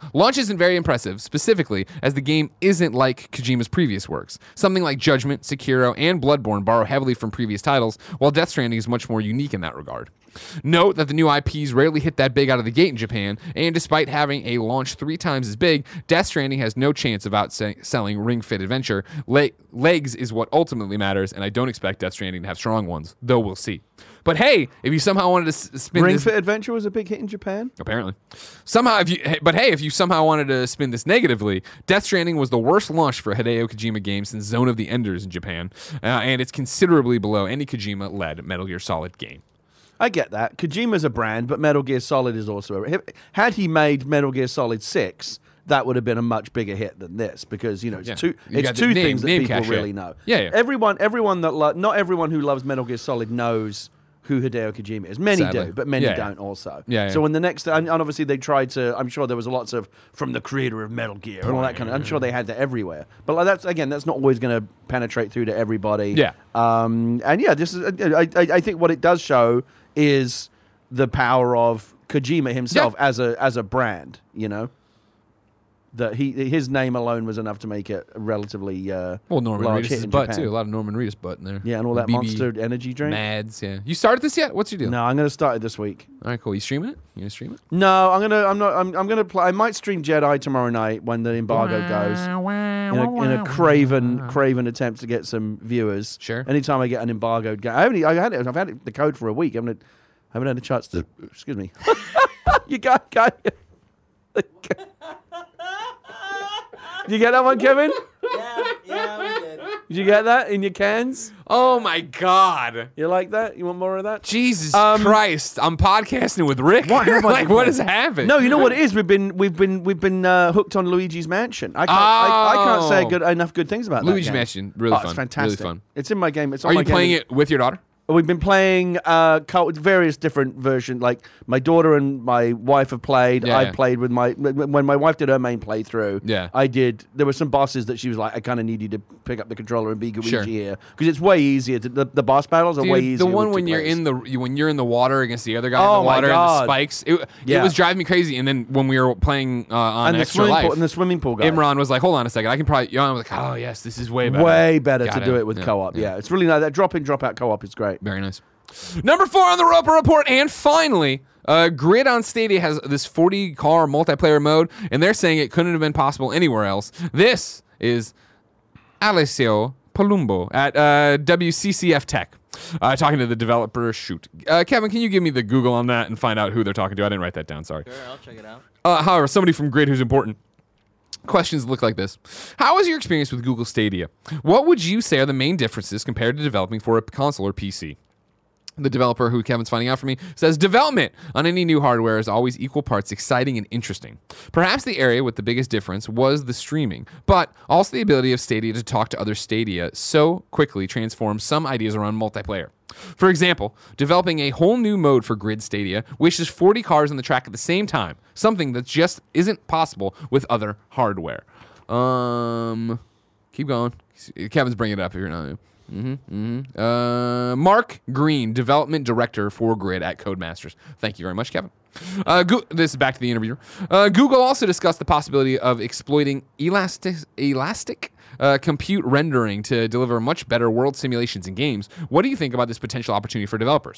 specifically as the game isn't like Kojima's previous works. Something like Judgment, Sekiro, and Bloodborne borrow heavily from previous titles, while Death Stranding is much more unique in that regard. Note that the new IPs rarely hit that big out of the gate in Japan, and despite having a launch 3 times as big, Death Stranding has no chance of outselling Ring Fit Adventure. Legs is what ultimately matters, and I don't expect Death Stranding to have strong ones, though we'll see. But hey, if you somehow wanted to spin Ring this... Fit Adventure was a big hit in Japan. Apparently. If you somehow wanted to spin this negatively, Death Stranding was the worst launch for a Hideo Kojima game since Zone of the Enders in Japan, and it's considerably below any Kojima-led Metal Gear Solid game. I get that. Kojima's a brand, but Metal Gear Solid is also had he made Metal Gear Solid 6, that would have been a much bigger hit than this because it's two name things that people cachet. really know. Yeah. Everyone that not everyone who loves Metal Gear Solid knows who Hideo Kojima is. Many Sadly. do, but many Yeah, yeah. don't also. Yeah, So yeah. when the next, and obviously they tried to, I'm sure there was lots of, from the creator of Metal Gear and all that kind of, I'm sure they had that everywhere. But like that's not always going to penetrate through to everybody. Yeah. And yeah, this is, I think what it does show is the power of Kojima himself as a brand, you know? That his name alone was enough to make it a relatively Well, Norman large hit Reedus' in butt Japan. too. A lot of Norman Reedus butt in there. Yeah, and all that BB Monster Energy drink. Mads. Yeah. You started this yet? What's your deal? No, I'm going to start it this week. All right, cool. You streaming it? You gonna stream it? No, I'm gonna play. I might stream Jedi tomorrow night when the embargo goes. In a craven attempt to get some viewers. Sure. Anytime I get an embargoed game, I've had the code for a week. I haven't had a chance to. Excuse me. You got. Did you get that one, Kevin? Yeah, we did. Did you get that in your cans? Oh my God. You like that? You want more of that? Jesus Christ! I'm podcasting with Rick. What have I like, been what playing? has happened? No, you know what it is. We've been hooked on Luigi's Mansion. I can't say enough good things about that. Luigi's game. Mansion, really fun. It's fantastic. Really fun. It's in my game. It's on Are my you playing game. it with your daughter? We've been playing various different versions. Like my daughter and my wife have played. Yeah, I yeah. played with when my wife did her main playthrough. Yeah. I did. There were some bosses that she was like, I kind of need you to pick up the controller and be Luigi Sure. here because it's way easier. The boss battles are way Dude, easier. the one with when two you're players. when you're in the water against the other guy in Oh the my water and the God. spikes. It Yeah. was driving me crazy. And then when we were playing on and the Extra swimming Life, pool and the swimming pool guy. Imran was like, "Hold on a second, I can probably." I was like, "Oh yes, this is way better." Way better Got to do it with co-op. Yeah, it's really nice. That drop in, drop out co-op is great. Very nice. Number 4 on the Roper Report, and finally, Grid on Stadia has this 40-car multiplayer mode, and they're saying it couldn't have been possible anywhere else. This is Alessio Palumbo at WCCF Tech, talking to the developer. Shoot, Kevin, can you give me the Google on that and find out who they're talking to? I didn't write that down. Sorry. Sure, I'll check it out. However, somebody from Grid who's important. Questions look like this. How was your experience with Google Stadia? What would you say are the main differences compared to developing for a console or PC? The developer, who Kevin's finding out for me, says development on any new hardware is always equal parts exciting and interesting. Perhaps the area with the biggest difference was the streaming, but also the ability of Stadia to talk to other Stadia so quickly transforms some ideas around multiplayer. For example, developing a whole new mode for Grid Stadia wishes 40 cars on the track at the same time, something that just isn't possible with other hardware. Keep going. Kevin's bringing it up here now. Mark Green, development director for Grid at Codemasters. Thank you very much, Kevin. This is back to the interviewer. Google also discussed the possibility of exploiting elastic compute rendering to deliver much better world simulations in games. What do you think about this potential opportunity for developers?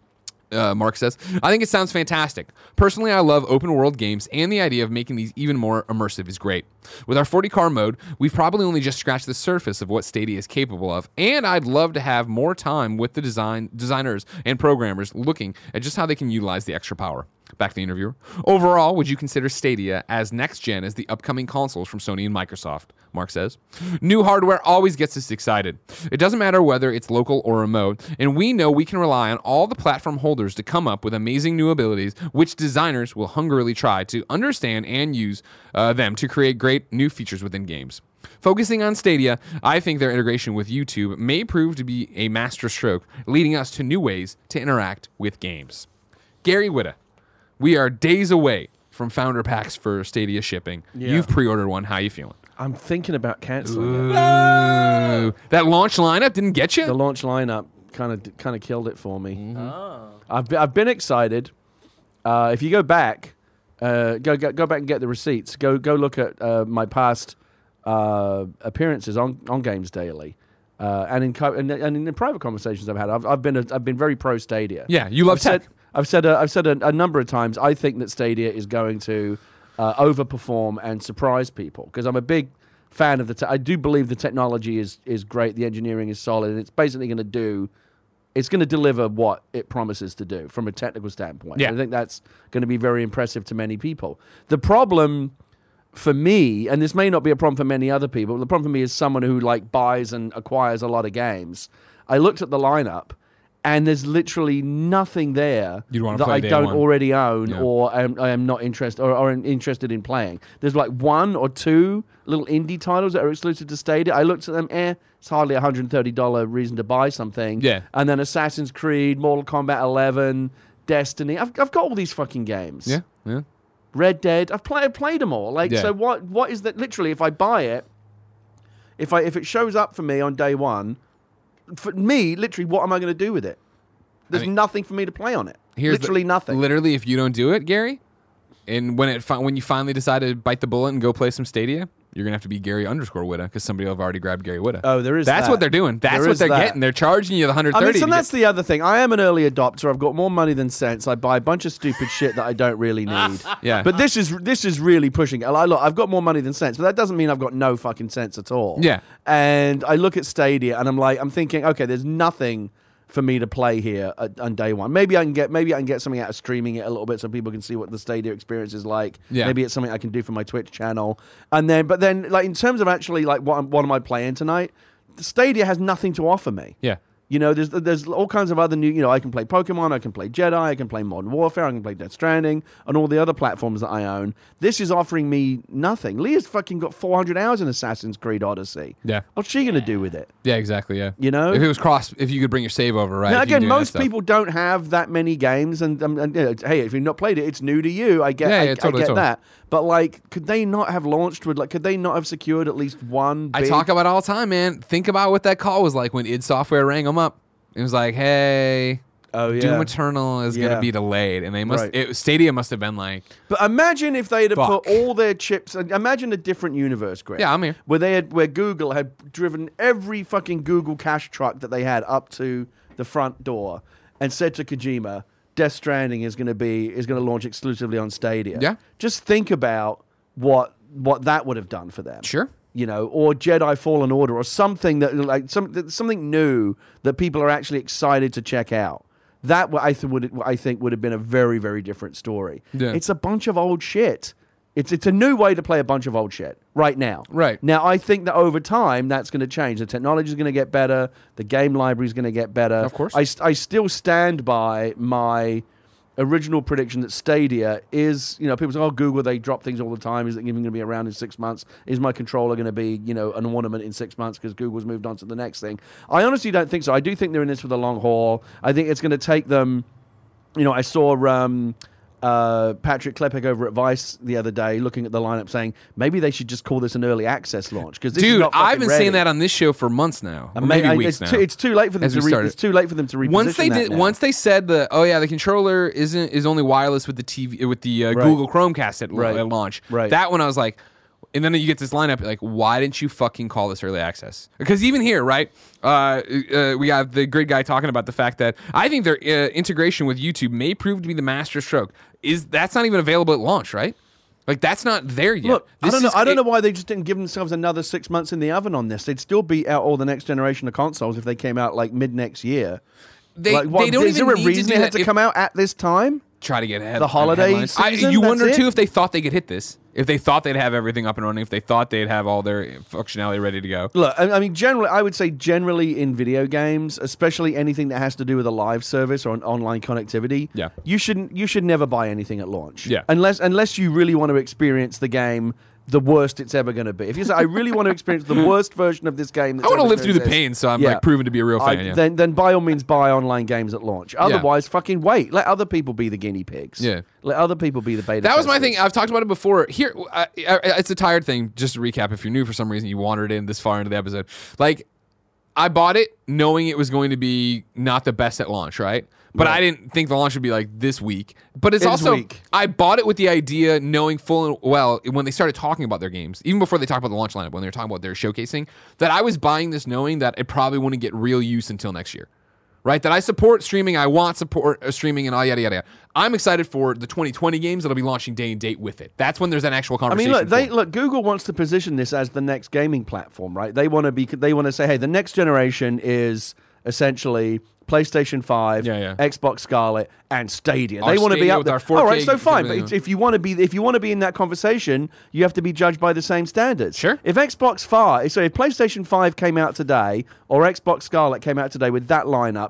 Mark says, I think it sounds fantastic. Personally, I love open world games, and the idea of making these even more immersive is great. With our 40-car mode, we've probably only just scratched the surface of what Stadia is capable of, and I'd love to have more time with the designers and programmers looking at just how they can utilize the extra power. Back to the interviewer. Overall, would you consider Stadia as next gen as the upcoming consoles from Sony and Microsoft? Mark says. New hardware always gets us excited. It doesn't matter whether it's local or remote, and we know we can rely on all the platform holders to come up with amazing new abilities, which designers will hungrily try to understand and use them to create great new features within games. Focusing on Stadia, I think their integration with YouTube may prove to be a masterstroke, leading us to new ways to interact with games. Gary Whitta. We are days away from founder packs for Stadia shipping. Yeah. You've pre-ordered one. How you feeling? I'm thinking about canceling it. Ooh. That launch lineup didn't get you? The launch lineup kind of killed it for me. Mm-hmm. Oh. I've been excited. If you go back, go back and get the receipts. Go look at my past appearances on Games Daily, and in the private conversations I've had. I've been very pro Stadia. Yeah, you love tech. I've said a number of times. I think that Stadia is going to overperform and surprise people because I'm a big fan of I do believe the technology is great. The engineering is solid, and it's basically going to deliver what it promises to do from a technical standpoint. Yeah. I think that's going to be very impressive to many people. The problem for me, and this may not be a problem for many other people, but the problem for me is someone who buys and acquires a lot of games. I looked at the lineup, and there's literally nothing there You'd wanna that play I day don't one. already own Yeah. or I am not interested or interested in playing. There's one or two little indie titles that are exclusive to Stadia. I looked at them, It's hardly $130 reason to buy something. Yeah. And then Assassin's Creed, Mortal Kombat 11, Destiny. I've got all these fucking games. Yeah. Yeah. Red Dead. I've played them all. Like, Yeah. so what is that? Literally, if I buy it, if it shows up for me on day one, for me, literally, what am I going to do with it? There's nothing for me to play on it. Literally nothing. Literally, if you don't do it, Gary, and when you finally decide to bite the bullet and go play some Stadia, you're gonna have to be Gary_Witta because somebody will have already grabbed Gary Witta. Oh, there is. That's that. what they're doing. That's There what is they're that. getting. They're charging you the 130. I mean, so that's the other thing. I am an early adopter. I've got more money than sense. I buy a bunch of stupid shit that I don't really need. Yeah. But this is really pushing it. Look, I've got more money than sense, but that doesn't mean I've got no fucking sense at all. Yeah. And I look at Stadia and I'm thinking, okay, there's nothing for me to play here on day one. Maybe I can get something out of streaming it a little bit so people can see what the Stadia experience is like. Yeah. Maybe it's something I can do for my Twitch channel. But then like in terms of actually like what am I playing tonight? Stadia has nothing to offer me. Yeah. You know, there's all kinds of other new, you know, I can play Pokemon, I can play Jedi, I can play Modern Warfare, I can play Death Stranding, and all the other platforms that I own. This is offering me nothing. Leah's fucking got 400 hours in Assassin's Creed Odyssey. Yeah. What's she going to do with it? Yeah, exactly. Yeah. You know? if you could bring your save over, right? Now, if you can again, do that most stuff. people don't have that many games, and you know, hey, if you've not played it, it's new to you. I get, I get that. But like, could they not have launched with could they not have secured at least one? I talk about it all the time, man. Think about what that call was like when id Software rang them up. It was like, hey, Oh yeah. Doom Eternal is going to be delayed, and they must. Right. Stadia must have been like, But imagine if they'd have Fuck. put all their chips. Imagine a different universe, Greg. Yeah, I'm here. Where Google had driven every fucking Google cash truck that they had up to the front door, and said to Kojima, "Death Stranding is going to launch exclusively on Stadia." Yeah. Just think about what that would have done for them. sure. You know, or Jedi Fallen Order, or something that like something new that people are actually excited to check out. That I think would have been a very, very different story. Yeah. It's a bunch of old shit. It's a new way to play a bunch of old shit right now. Right. Now, I think that over time that's going to change. The technology is going to get better. The game library is going to get better. Of course. I still stand by my original prediction that Stadia is, you know, people say, oh, Google, they drop things all the time. Is it even going to be around in 6 months? Is my controller going to be, you know, an ornament in 6 months because Google's moved on to the next thing? I honestly don't think so. I do think they're in this for the long haul. I think it's going to take them, you know, I saw Patrick Klepek over at Vice the other day looking at the lineup saying maybe they should just call this an early access launch because Dude, I've been saying that on this show for months now, or maybe weeks now. It's too late for them As we started. It's too late for them to reposition that now. Once they said the controller is only wireless with the TV with the Google Chromecast at launch. Right. That one I was like, and then you get this lineup like, why didn't you fucking call this early access? Because even here, right? We have the Grid guy talking about the fact that I think their integration with YouTube may prove to be the master stroke. That's not even available at launch, right? Like that's not there yet. Look, I don't know why they just didn't give themselves another 6 months in the oven on this. They'd still beat out all the next generation of consoles if they came out like mid next year. They don't is even there a need reason to it do had that to come out at this time? Try to get ahead. The holiday headlines. season, you that's wonder it? too if they thought they could hit this, if they thought they'd have everything up and running, if they thought they'd have all their functionality ready to go. Look, I mean, I would say generally in video games, especially anything that has to do with a live service or an online connectivity, Yeah. you should never buy anything at launch. Yeah. Unless you really want to experience the game the worst it's ever going to be. If you say, I really want to experience the worst version of this game, I want to live through the pain, so I'm like proven to be a real fan. Then by all means buy online games at launch. Otherwise, fucking wait. Let other people be the guinea pigs. Yeah. Let other people be the beta That was my testers. thing. I've talked about it before. Here, it's a tired thing. Just to recap, if you're new for some reason, you wandered in this far into the episode. Like, I bought it knowing it was going to be not the best at launch, right? But I didn't think the launch would be like this week. But it's also, weak. I bought it with the idea knowing full and well, when they started talking about their games, even before they talked about the launch lineup, when they were talking about their showcasing, that I was buying this knowing that it probably wouldn't get real use until next year. Right? That I support streaming, I want support streaming, and all yada, yada, yada. I'm excited for the 2020 games that'll be launching day and date with it. That's when there's an actual conversation. I mean, look, Google wants to position this as the next gaming platform, right? They want to say, hey, the next generation is essentially PlayStation 5, Xbox Scarlet, and Stadia. They want to be up there. All right, so fine. But if you want to be in that conversation, you have to be judged by the same standards. Sure. If if PlayStation 5 came out today, or Xbox Scarlet came out today with that lineup,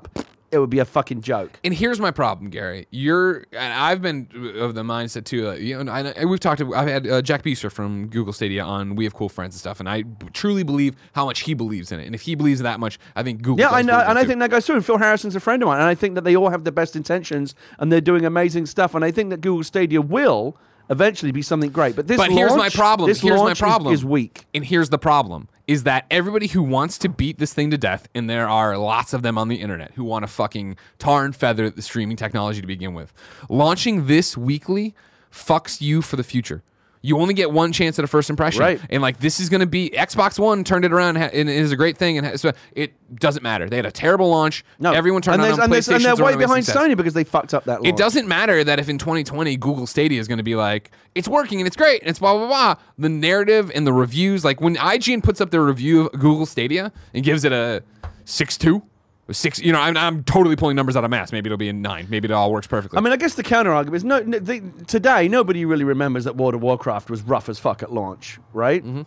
it would be a fucking joke. And here's my problem, Gary. And I've been of the mindset too. We've talked to. I've had Jack Beiser from Google Stadia on. We Have Cool Friends and stuff, and I truly believe how much he believes in it. And if he believes that much, I think Google. Yeah, I know, and I too. think that goes through. And Phil Harrison's a friend of mine, and I think that they all have the best intentions, and they're doing amazing stuff. And I think that Google Stadia will eventually be something great. But here's my problem. Here's my problem. Is weak. And here's the problem. Is that everybody who wants to beat this thing to death, and there are lots of them on the internet who want to fucking tar and feather the streaming technology to begin with. Launching this weekly fucks you for the future. You only get one chance at a first impression. Right. And like this is going to be Xbox One turned it around and it is a great thing. And so it doesn't matter. They had a terrible launch. No. Everyone turned on PlayStation. And they're way behind Sony because they fucked up that launch. It doesn't matter that if in 2020 Google Stadia is going to be like, it's working and it's great and it's blah, blah, blah. The narrative and the reviews, like when IGN puts up their review of Google Stadia and gives it a 6.2, 6, I'm totally pulling numbers out of mass. Maybe it'll be a 9. Maybe it all works perfectly. I mean, I guess the counter argument is today nobody really remembers that World of Warcraft was rough as fuck at launch, right? Mm-hmm.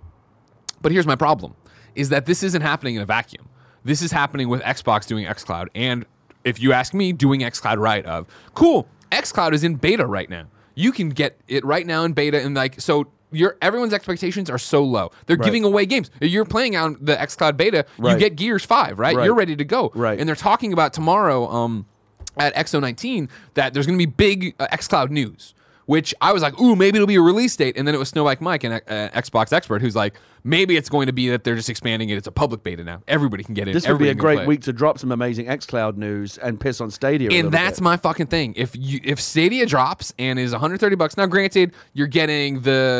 But here's my problem: is that this isn't happening in a vacuum. This is happening with Xbox doing xCloud, and if you ask me, doing xCloud right. Cool, xCloud is in beta right now. You can get it right now in beta, and everyone's expectations are so low. They're giving away games. You're playing on the xCloud beta, you get Gears 5, right? You're ready to go. Right. And they're talking about tomorrow at XO19 that there's going to be big xCloud news, which I was like, ooh, maybe it'll be a release date. And then it was Snowbike Mike, an Xbox expert, who's like, maybe it's going to be that they're just expanding it. It's a public beta now. Everybody can get it. This would be a great week to drop some amazing xCloud news and piss on Stadia. And that's my fucking thing. If Stadia drops and is $130, now granted, you're getting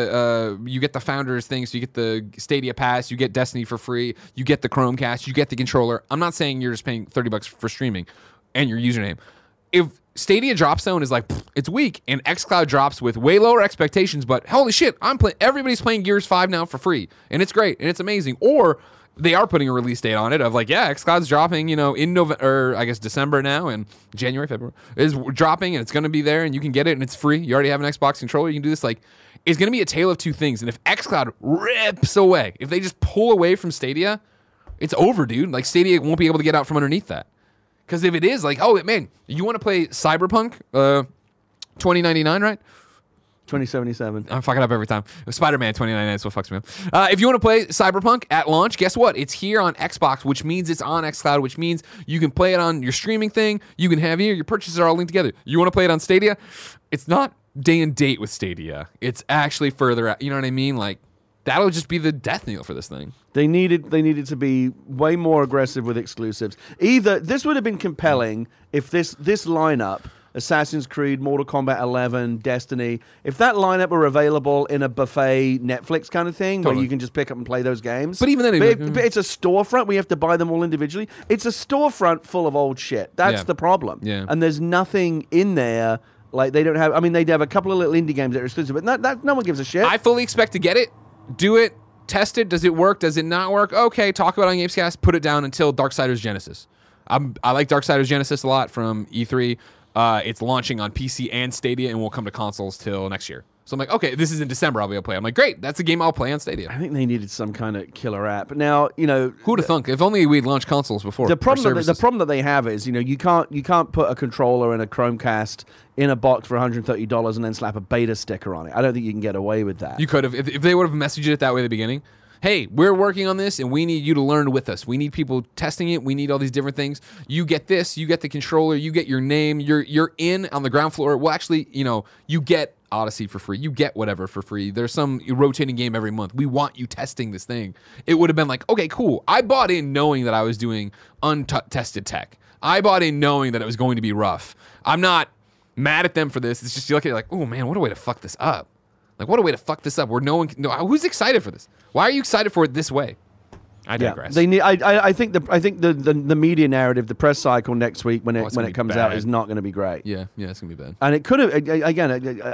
you get the founders thing, so you get the Stadia Pass, you get Destiny for free, you get the Chromecast, you get the controller. I'm not saying you're just paying $30 for streaming and your username. If Stadia drops though and is like, it's weak, and xCloud drops with way lower expectations, but holy shit, everybody's playing Gears 5 now for free, and it's great and it's amazing. Or they are putting a release date on it of like, yeah, xCloud's dropping, in November, or I guess December now, and January, February is dropping, and it's going to be there, and you can get it, and it's free. You already have an Xbox controller, you can do this. Like, it's going to be a tale of two things. And if xCloud rips away, if they just pull away from Stadia, it's over, dude. Like, Stadia won't be able to get out from underneath that. Because if it is like, oh man, you want to play Cyberpunk 2099, right? 2077. I'm fucking up every time. Spider-Man 2099 is what fucks me up. If you want to play Cyberpunk at launch, guess what? It's here on Xbox, which means it's on xCloud, which means you can play it on your streaming thing. You can have your purchases are all linked together. You want to play it on Stadia? It's not day and date with Stadia. It's actually further out. You know what I mean? Like, that'll just be the death knell for this thing. They needed to be way more aggressive with exclusives. Either this would have been compelling if this lineup, Assassin's Creed, Mortal Kombat 11, Destiny, if that lineup were available in a buffet Netflix kind of thing, where you can just pick up and play those games. But even then, but it's a storefront. We have to buy them all individually. It's a storefront full of old shit. That's the problem. Yeah. And there's nothing in there. Like, they don't have. I mean, they have a couple of little indie games that are exclusive, but no one gives a shit. I fully expect to get it, do it, test it. Does it work? Does it not work? Okay, talk about it on Gamescast. Put it down until Darksiders Genesis. I like Darksiders Genesis a lot from E3. It's launching on PC and Stadia and won't come to consoles till next year. So I'm like, okay, this is in December. I'll be able to play. I'm like, great, that's a game I'll play on Stadia. I think they needed some kind of killer app. But now, who'd have thunk? If only we'd launched consoles before. The problem that they have is, you can't put a controller and a Chromecast in a box for $130 and then slap a beta sticker on it. I don't think you can get away with that. You could have if they would have messaged it that way at the beginning. Hey, we're working on this, and we need you to learn with us. We need people testing it. We need all these different things. You get this. You get the controller. You get your name. You're in on the ground floor. Well, actually, you get Odyssey for free. You get whatever for free. There's some rotating game every month. We want you testing this thing. It would have been like, okay, cool. I bought in knowing that I was doing untested tech. I bought in knowing that it was going to be rough. I'm not mad at them for this. It's just you look at it like, oh man, what a way to fuck this up. Like, what a way to fuck this up. Where who's excited for this? Why are you excited for it this way? I digress. They need. I think the media narrative, the press cycle next week when it comes out is not going to be great. Yeah, it's gonna be bad. And it could have again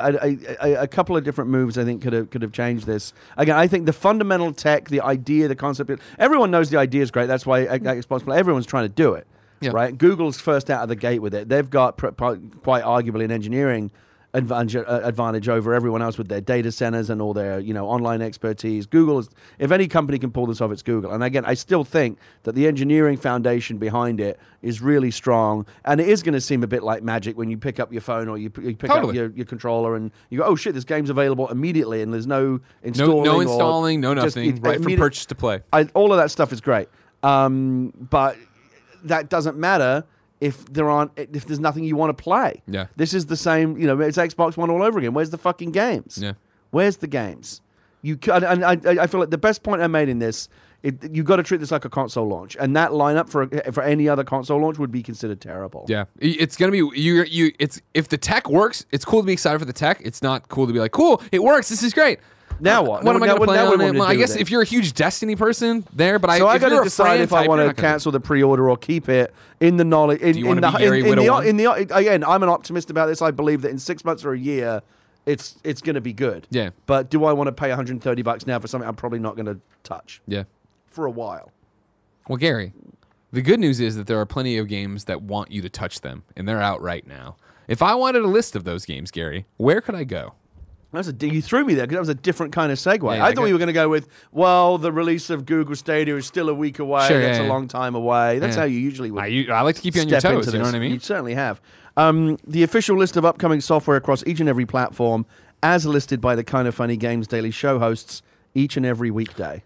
a couple of different moves. I think could have changed this. Again, I think the fundamental tech, the idea, the concept. Everyone knows the idea is great. That's why Xbox Play. Everyone's trying to do it. Yeah. Right. Google's first out of the gate with it. They've got quite arguably an engineering advantage over everyone else with their data centers and all their online expertise. Google is, if any company can pull this off, it's Google. And again, I still think that the engineering foundation behind it is really strong, and it is going to seem a bit like magic when you pick up your phone or you pick up your controller and you go, oh shit, this game's available immediately, and there's no installing, no installing, no nothing, right from purchase to play. All of that stuff is great, but that doesn't matter if there's nothing you want to play. Yeah. This is the same, it's Xbox One all over again. Where's the fucking games? Yeah. Where's the games? I feel like the best point I made in this, you got to treat this like a console launch, and that lineup for any other console launch would be considered terrible. Yeah, it's gonna be It's if the tech works, it's cool to be excited for the tech. It's not cool to be like, cool, it works. This is great. Now what? What am I going to play on it? I I guess if you're a huge Destiny person, there. But I got to decide if I want to cancel the pre-order or keep it in the knowledge. Again, I'm an optimist about this. I believe that in 6 months or a year, it's going to be good. Yeah. But do I want to pay $130 now for something I'm probably not going to touch? Yeah. For a while. Well, Gary, the good news is that there are plenty of games that want you to touch them, and they're out right now. If I wanted a list of those games, Gary, where could I go? You threw me there because that was a different kind of segue. Yeah, I thought you were going to go with, well, the release of Google Stadia is still a week away. Sure, That's a long time away. That's how you usually would. I like to keep you on your toes, you know what I mean? You certainly have. The official list of upcoming software across each and every platform, as listed by the Kind of Funny Games Daily show hosts each and every weekday.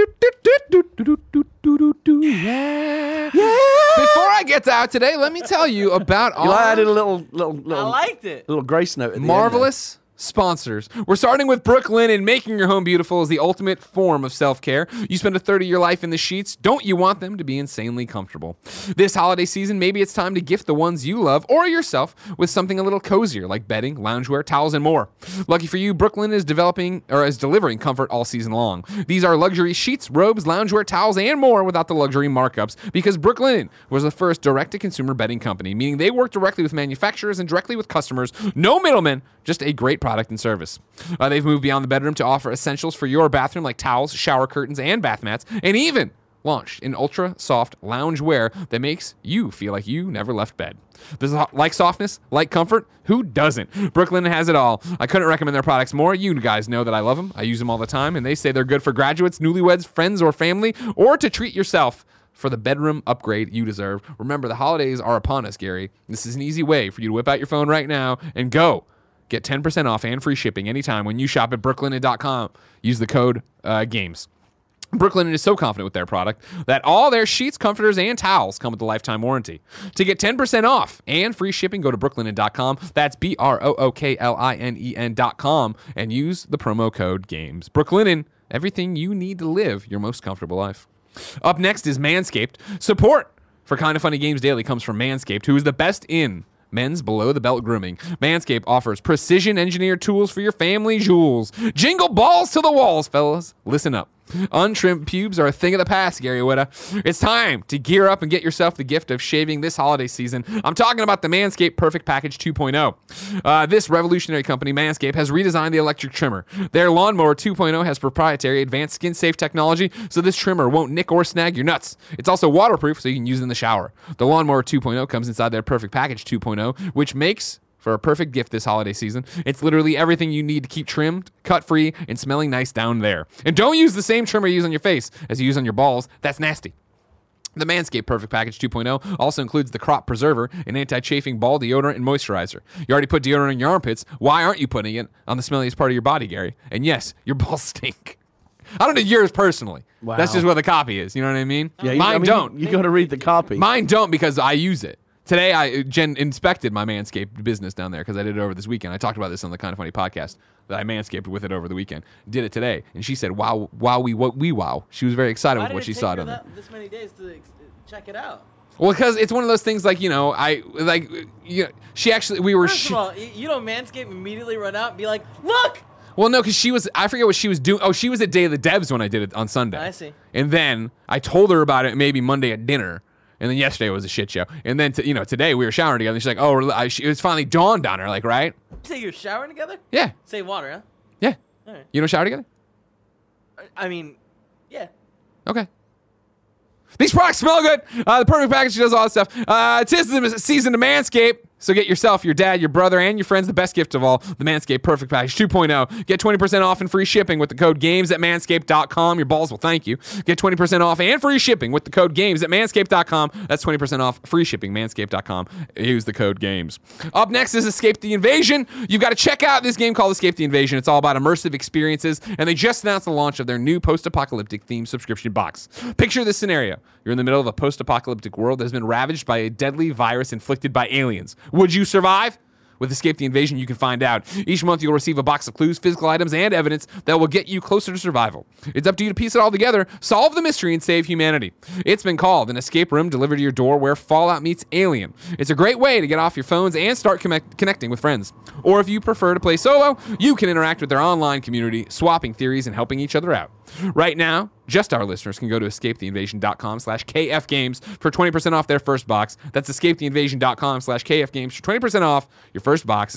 Yeah. Before I get out today, let me tell you about I added a little I liked it. little grace note at the end marvelous sponsors. We're starting with Brooklinen, and making your home beautiful is the ultimate form of self-care. You spend a third of your life in the sheets. Don't you want them to be insanely comfortable? This holiday season, maybe it's time to gift the ones you love or yourself with something a little cozier like bedding, loungewear, towels, and more. Lucky for you, Brooklinen is delivering comfort all season long. These are luxury sheets, robes, loungewear, towels, and more without the luxury markups, because Brooklinen was the first direct-to-consumer bedding company, meaning they work directly with manufacturers and directly with customers. No middlemen, just a great product and service. They've moved beyond the bedroom to offer essentials for your bathroom like towels, shower curtains, and bath mats, and even launched an ultra soft lounge wear that makes you feel like you never left bed. Like softness, like comfort, who doesn't? Brooklinen has it all. I couldn't recommend their products more. You guys know that I love them. I use them all the time, and they say they're good for graduates, newlyweds, friends, or family, or to treat yourself for the bedroom upgrade you deserve. Remember, the holidays are upon us, Gary. This is an easy way for you to whip out your phone right now and go. Get 10% off and free shipping anytime when you shop at brooklinen.com. Use the code GAMES. Brooklinen is so confident with their product that all their sheets, comforters, and towels come with a lifetime warranty. To get 10% off and free shipping, go to brooklinen.com. That's BROOKLINEN.com and use the promo code GAMES. Brooklinen, everything you need to live your most comfortable life. Up next is Manscaped. Support for Kind of Funny Games Daily comes from Manscaped, who is the best in men's below-the-belt grooming. Manscaped offers precision-engineered tools for your family jewels. Jingle balls to the walls, fellas. Listen up. Untrimmed pubes are a thing of the past, Gary Whitta. It's time to gear up and get yourself the gift of shaving this holiday season. I'm talking about the Manscaped Perfect Package 2.0. This revolutionary company, Manscaped, has redesigned the electric trimmer. Their Lawnmower 2.0 has proprietary advanced skin-safe technology, so this trimmer won't nick or snag your nuts. It's also waterproof, so you can use it in the shower. The Lawnmower 2.0 comes inside their Perfect Package 2.0, which makes for a perfect gift this holiday season. It's literally everything you need to keep trimmed, cut-free, and smelling nice down there. And don't use the same trimmer you use on your face as you use on your balls. That's nasty. The Manscaped Perfect Package 2.0 also includes the Crop Preserver, an anti-chafing ball deodorant and moisturizer. You already put deodorant in your armpits. Why aren't you putting it on the smelliest part of your body, Gary? And yes, your balls stink. I don't know yours personally. Wow. That's just what the copy is. You know what I mean? Yeah, Mine don't. You got to read the copy. Mine don't because I use it. Today, Jen inspected my Manscaped business down there because I did it over this weekend. I talked about this on the Kind of Funny podcast that I Manscaped with it over the weekend. Did it today, and she said, "Wow, wow." She was very excited with what she saw down there. This many days to check it out. Well, because it's one of those things like she actually we were. First of all, you don't Manscaped immediately run out and be like, "Look." Well, no, because I forget what she was doing. Oh, she was at Day of the Devs when I did it on Sunday. I see. And then I told her about it maybe Monday at dinner. And then yesterday was a shit show. And then, today we were showering together. And she's like, oh, it was finally dawned on her, like, right? You say you're showering together? Yeah. Save water, huh? Yeah. All right. You don't shower together? I mean, yeah. Okay. These products smell good. The Perfect Package does all that stuff. Tis the season to Manscaped. So get yourself, your dad, your brother, and your friends the best gift of all, the Manscaped Perfect Package 2.0. Get 20% off and free shipping with the code GAMES at manscaped.com. Your balls will thank you. Get 20% off and free shipping with the code GAMES at manscaped.com. That's 20% off, free shipping, manscaped.com. Use the code GAMES. Up next is Escape the Invasion. You've got to check out this game called Escape the Invasion. It's all about immersive experiences, and they just announced the launch of their new post-apocalyptic themed subscription box. Picture this scenario. You're in the middle of a post-apocalyptic world that has been ravaged by a deadly virus inflicted by aliens. Would you survive? With Escape the Invasion, you can find out. Each month, you'll receive a box of clues, physical items, and evidence that will get you closer to survival. It's up to you to piece it all together, solve the mystery, and save humanity. It's been called an escape room delivered to your door where Fallout meets Alien. It's a great way to get off your phones and start connecting with friends. Or if you prefer to play solo, you can interact with their online community, swapping theories and helping each other out. Right now, just our listeners can go to escapetheinvasion.com/kfgames for 20% off their first box. That's escapetheinvasion.com/kfgames for 20% off your first box.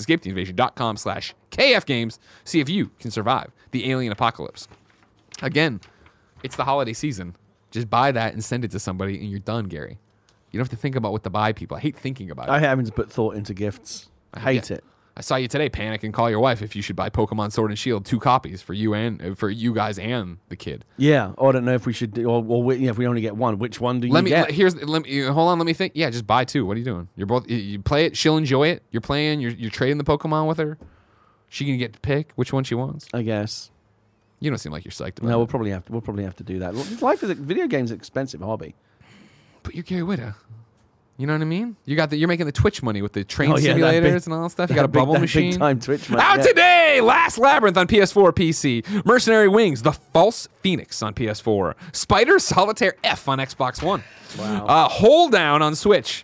Escapetheinvasion.com/kfgames. See if you can survive the alien apocalypse. Again, it's the holiday season. Just buy that and send it to somebody and you're done, Gary. You don't have to think about what to buy people. I hate thinking about it. I haven't put thought into gifts. I hate it. I saw you today panic and call your wife if you should buy Pokemon Sword and Shield 2 copies for you guys and the kid. Yeah, or I don't know if we should, if we only get one, which one do you get? Hold on, let me think. Yeah, just buy 2. What are you doing? You play it, she'll enjoy it. You're playing, you're trading the Pokemon with her. She can get to pick which one she wants. I guess. You don't seem like you're psyched about it. No, we'll probably have to do that. Video games are an expensive hobby. But you're Gary Whitta. You know what I mean? You're making the Twitch money with the train yeah, simulators and all that stuff. You got a bubble machine. Big time Twitch money. Out today! Last Labyrinth on PS4, PC. Mercenary Wings, The False Phoenix on PS4. Spider Solitaire F on Xbox One. Wow. Hold Down on Switch.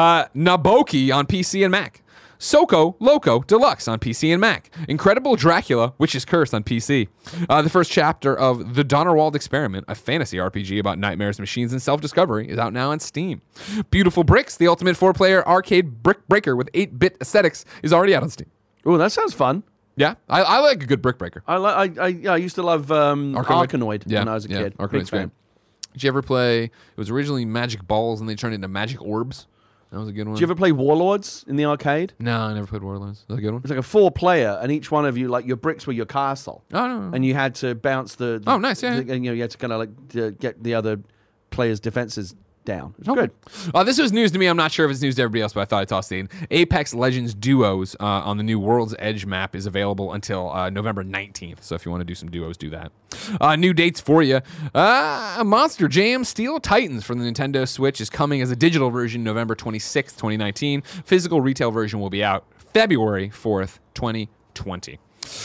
Naboki on PC and Mac. Soko Loco Deluxe on PC and Mac. Incredible Dracula, Witch's Curse on PC. The first chapter of The Donnerwald Experiment, a fantasy RPG about nightmares, machines, and self-discovery, is out now on Steam. Beautiful Bricks, the ultimate 4-player arcade brick breaker with 8-bit aesthetics, is already out on Steam. Oh, that sounds fun. Yeah, I like a good brick breaker. I used to love Arkanoid when I was a kid. Arkanoid's great. Did you ever play? It was originally Magic Balls, and they turned into Magic Orbs. That was a good one. Did you ever play Warlords in the arcade? No, I never played Warlords. That was a good one. It's like a 4-player, and each one of you, like your bricks were your castle. Oh, no. And you had to bounce the oh, nice, yeah. And you had to kind of get the other players' defenses down. It's good. This was news to me. I'm not sure if it's news to everybody else, but I thought I'd toss it in. Apex Legends Duos on the new World's Edge map is available until November 19th. So if you want to do some duos, do that. New dates for you. Monster Jam Steel Titans for the Nintendo Switch is coming as a digital version November 26th, 2019. Physical retail version will be out February 4th, 2020.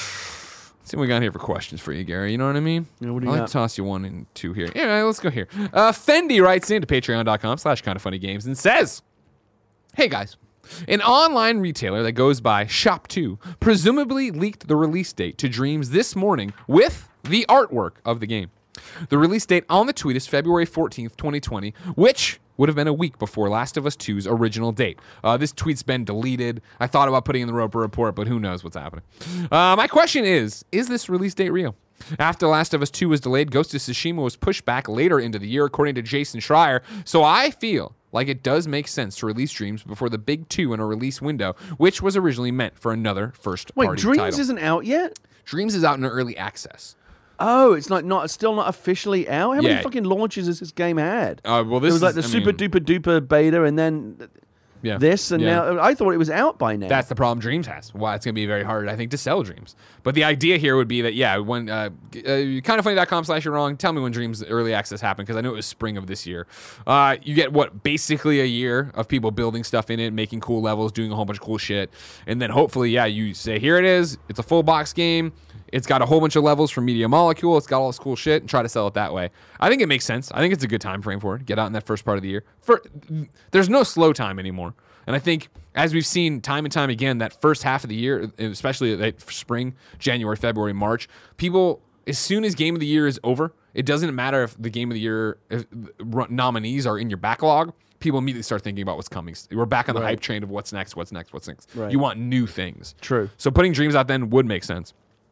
See what we got here for questions for you, Gary. You know what I mean? Yeah, what do you I'll got? toss you 1 and 2 here. Yeah, let's go here. Fendi writes into patreon.com/kindoffunnygames and says, hey guys, an online retailer that goes by Shop2 presumably leaked the release date to Dreams this morning with the artwork of the game. The release date on the tweet is February 14th, 2020, which would have been a week before Last of Us 2's original date. This tweet's been deleted. I thought about putting in the Roper Report, but who knows what's happening. My question is this release date real? After Last of Us 2 was delayed, Ghost of Tsushima was pushed back later into the year, according to Jason Schreier. So I feel like it does make sense to release Dreams before the big 2 in a release window, which was originally meant for another first-party title. Wait, Dreams isn't out yet? Dreams is out in early access. Oh, it's still not officially out? How many Yeah. fucking launches has this game had? Well, It this was like the is, super duper duper beta, and then this, and now I thought it was out by now. That's the problem Dreams has. Why it's going to be very hard, I think, to sell Dreams. But the idea here would be that, when kindoffunny.com/you're wrong, tell me when Dreams early access happened, because I know it was spring of this year. You get, basically a year of people building stuff in it, making cool levels, doing a whole bunch of cool shit. And then hopefully, you say, here it is. It's a full box game. It's got a whole bunch of levels from Media Molecule. It's got all this cool shit, and try to sell it that way. I think it makes sense. I think it's a good time frame for it. Get out in that first part of the year. There's no slow time anymore. And I think, as we've seen time and time again, that first half of the year, especially that spring, January, February, March, people, as soon as Game of the Year is over, it doesn't matter if the Game of the Year nominees are in your backlog. People immediately start thinking about what's coming. We're back on the hype train of what's next. Right. You want new things. True. So putting Dreams out then would make sense.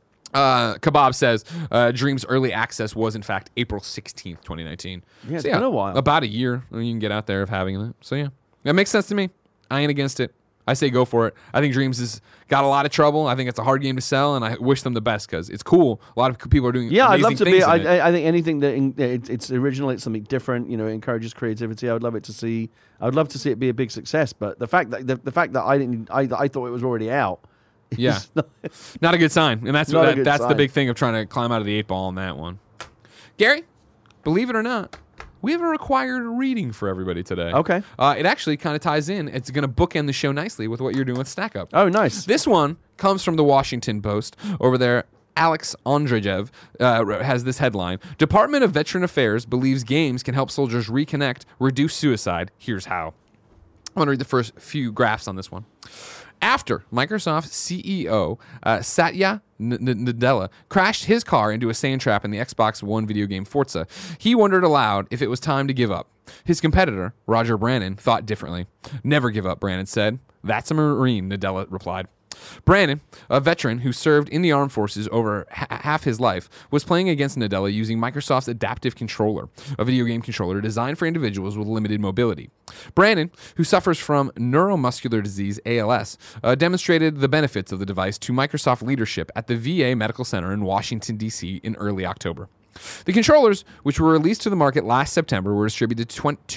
Kebab says Dreams early access was in fact April 16th, 2019. Yeah, it's been a while. About a year you can get out there of having it. So yeah, that makes sense to me. I ain't against it. I say go for it. I think Dreams has got a lot of trouble. I think it's a hard game to sell, and I wish them the best because it's cool. A lot of people are doing Yeah, I'd amazing love to things be. in it. I think anything that it's original, it's something different. You know, encourages creativity. I would love it to see. I would love to see it be a big success. But the fact that the fact that I thought it was already out. is Yeah. not- Not a good sign, and that's Not a what good that's the sign. big thing of trying to climb out of the 8-ball on that one. Gary, believe it or not, we have a required reading for everybody today. Okay. It actually kind of ties in. It's going to bookend the show nicely with what you're doing with Stack Up. Oh, nice. This one comes from the Washington Post. Over there, Alex Andrejev has this headline. Department of Veteran Affairs believes games can help soldiers reconnect, reduce suicide. Here's how. I want to read the first few graphs on this one. After Microsoft CEO Satya Nadella crashed his car into a sand trap in the Xbox One video game Forza, he wondered aloud if it was time to give up. His competitor, Roger Brannon, thought differently. Never give up, Brannon said. That's a Marine, Nadella replied. Brannon, a veteran who served in the armed forces over half his life, was playing against Nadella using Microsoft's Adaptive Controller, a video game controller designed for individuals with limited mobility. Brannon, who suffers from neuromuscular disease ALS, demonstrated the benefits of the device to Microsoft leadership at the VA Medical Center in Washington, D.C. in early October. The controllers, which were released to the market last September, were distributed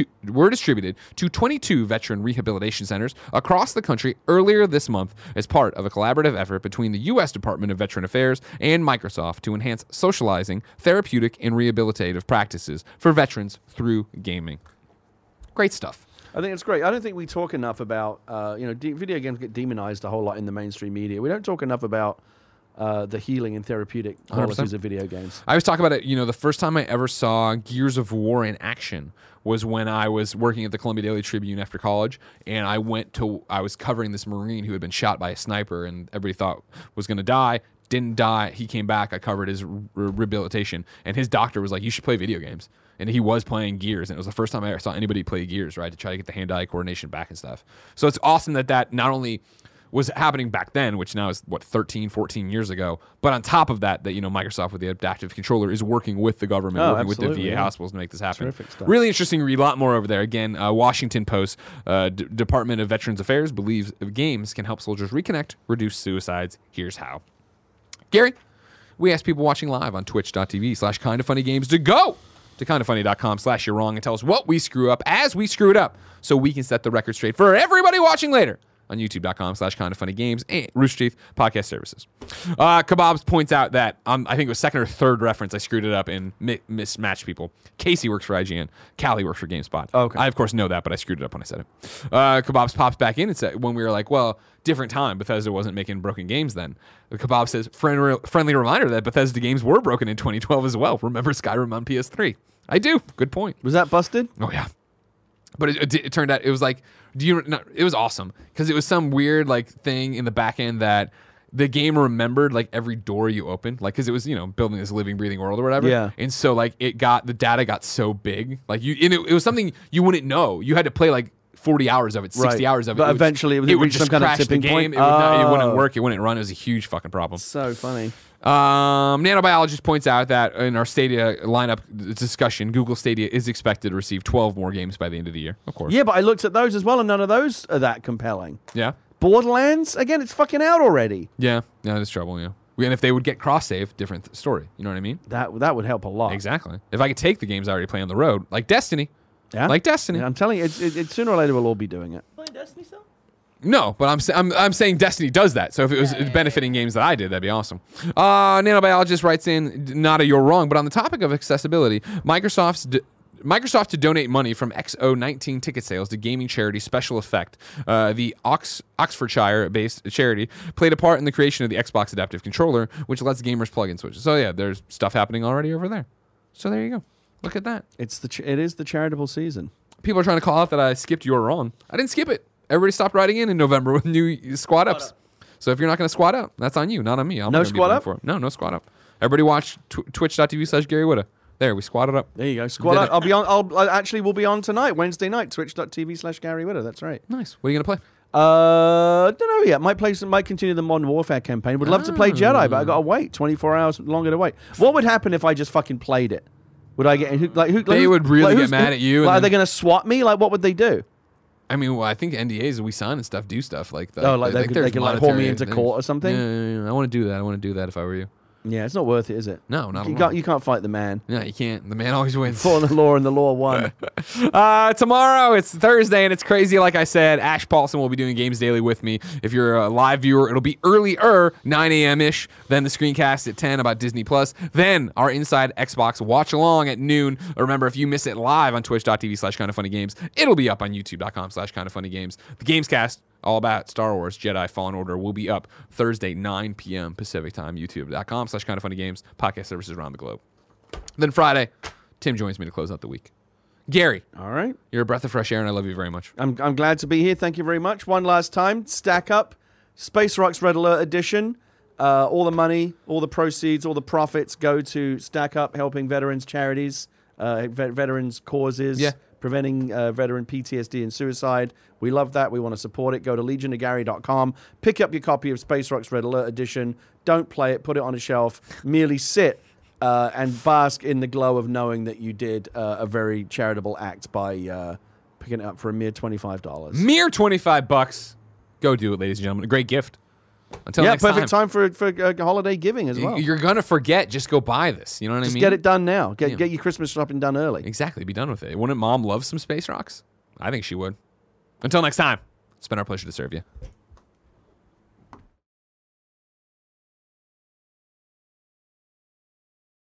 to 22 veteran rehabilitation centers across the country earlier this month as part of a collaborative effort between the U.S. Department of Veteran Affairs and Microsoft to enhance socializing, therapeutic, and rehabilitative practices for veterans through gaming. Great stuff. I think it's great. I don't think we talk enough about, video games get demonized a whole lot in the mainstream media. We don't talk enough about the healing and therapeutic qualities 100%. of video games. I was talking about it, the first time I ever saw Gears of War in action was when I was working at the Columbia Daily Tribune after college, and I was covering this Marine who had been shot by a sniper, and everybody thought was going to die. Didn't die. He came back. I covered his rehabilitation, and his doctor was like, you should play video games. And he was playing Gears, and it was the first time I ever saw anybody play Gears, right, to try to get the hand-eye coordination back and stuff. So it's awesome that not only was happening back then, which now is, 13, 14 years ago, but on top of that, Microsoft with the Adaptive Controller is working with the government, working with the VA hospitals to make this happen. Terrific stuff. Really interesting read, a lot more over there. Again, Washington Post, Department of Veterans Affairs believes games can help soldiers reconnect, reduce suicides. Here's how. Gary, we asked people watching live on twitch.tv/kindoffunnygames to go to kindoffunny.com/you're wrong and tell us what we screw up as we screw it up so we can set the record straight for everybody watching later on youtube.com/kindoffunnygames and Rooster Teeth podcast services. Kebabs points out that I think it was second or third reference I screwed it up and mismatched people. Casey works for IGN. Callie works for GameSpot. Okay. I of course know that, but I screwed it up when I said it. Kebabs pops back in and said when we were like, well, different time. Bethesda wasn't making broken games then. Kebab says friendly reminder that Bethesda games were broken in 2012 as well. Remember Skyrim on PS3? I do. Good point. Was that busted? Oh yeah. But it turned out it was like, it was awesome because it was some weird thing in the back end that the game remembered every door you opened, because it was building this living, breathing world or whatever. Yeah. And so the data got so big, it was something you wouldn't know. You had to play 40 hours of it, 60 hours of it. But eventually it would reach just some kind of crash the tipping game. point? It wouldn't Oh. work. It wouldn't run. It was a huge fucking problem. So funny. Nanobiologist points out that in our Stadia lineup discussion, Google Stadia is expected to receive 12 more games by the end of the year. Of course. Yeah, but I looked at those as well, and none of those are that compelling. Yeah. Borderlands, again, it's fucking out already. Yeah. Yeah, that's trouble, yeah. And if they would get cross-save, different story. You know what I mean? That would help a lot. Exactly. If I could take the games I already play on the road, like Destiny. Yeah? Like Destiny. Yeah, I'm telling you, it's sooner or later we'll all be doing it. Playing Destiny still? No, but I'm saying Destiny does that. So if it was benefiting games that I did, that'd be awesome. Nanobiologist writes in, not a you're wrong, but on the topic of accessibility, Microsoft to donate money from XO19 ticket sales to gaming charity Special Effect, the Oxfordshire-based charity, played a part in the creation of the Xbox Adaptive Controller, which lets gamers plug in switches. So yeah, there's stuff happening already over there. So there you go. Look at that. It is the charitable season. People are trying to call out that I skipped you're wrong. I didn't skip it. Everybody stopped writing in November with new squad ups. So if you're not going to squad up, that's on you, not on me. I'm No not gonna be squad blamed up? for it. No squad up. Everybody watch twitch.tv/Gary Whitta. There, we squatted up. There you go. Squad up. I'll be on. We'll be on tonight, Wednesday night, twitch.tv/Gary Whitta. That's right. Nice. What are you going to play? Don't know yet. Might continue the Modern Warfare campaign. Would love to play Jedi, but I got to wait 24 hours longer to wait. What would happen if I just fucking played it? Would I get who? They would really get mad at you and Are then- they going to swat me? What would they do? I mean, well, I think NDAs we sign and stuff do stuff like that. Oh, like I they think could, there's they could like call me monetary into things. court or something. Yeah. I want to do that. I want to do that if I were you. Yeah, it's not worth it, is it? No, not you at all. can't. You can't fight the man. No, you can't. The man always wins. Fought the law, and the law won. Tomorrow, it's Thursday, and it's crazy. Like I said, Ash Paulson will be doing Games Daily with me. If you're a live viewer, it'll be earlier, 9 a.m.-ish. Then the screencast at 10 about Disney+. Then our Inside Xbox watch-along at noon. Remember, if you miss it live on twitch.tv/kindoffunnygames, it'll be up on youtube.com/kindoffunnygames. The Gamescast, all about Star Wars Jedi Fallen Order, will be up Thursday, 9 p.m. Pacific time, youtube.com/kindoffunnygames, podcast services around the globe. Then Friday, Tim joins me to close out the week. Gary, All right. you're a breath of fresh air, and I love you very much. I'm glad to be here. Thank you very much. One last time, Stack Up, Space Rocks Red Alert Edition. All the money, all the proceeds, all the profits go to Stack Up, helping veterans charities, veterans causes, preventing veteran PTSD and suicide. We love that. We want to support it. Go to legionofgary.com. Pick up your copy of Space Rocks Red Alert Edition. Don't play it. Put it on a shelf. Merely sit and bask in the glow of knowing that you did a very charitable act by picking it up for a mere $25. Mere $25. Go do it, ladies and gentlemen. A great gift. Until next perfect time for holiday giving as well. You're going to forget. Just go buy this. You know what I mean? Just get it done now. Get your Christmas shopping done early. Exactly. Be done with it. Wouldn't Mom love some Space Rocks? I think she would. Until next time, it's been our pleasure to serve you.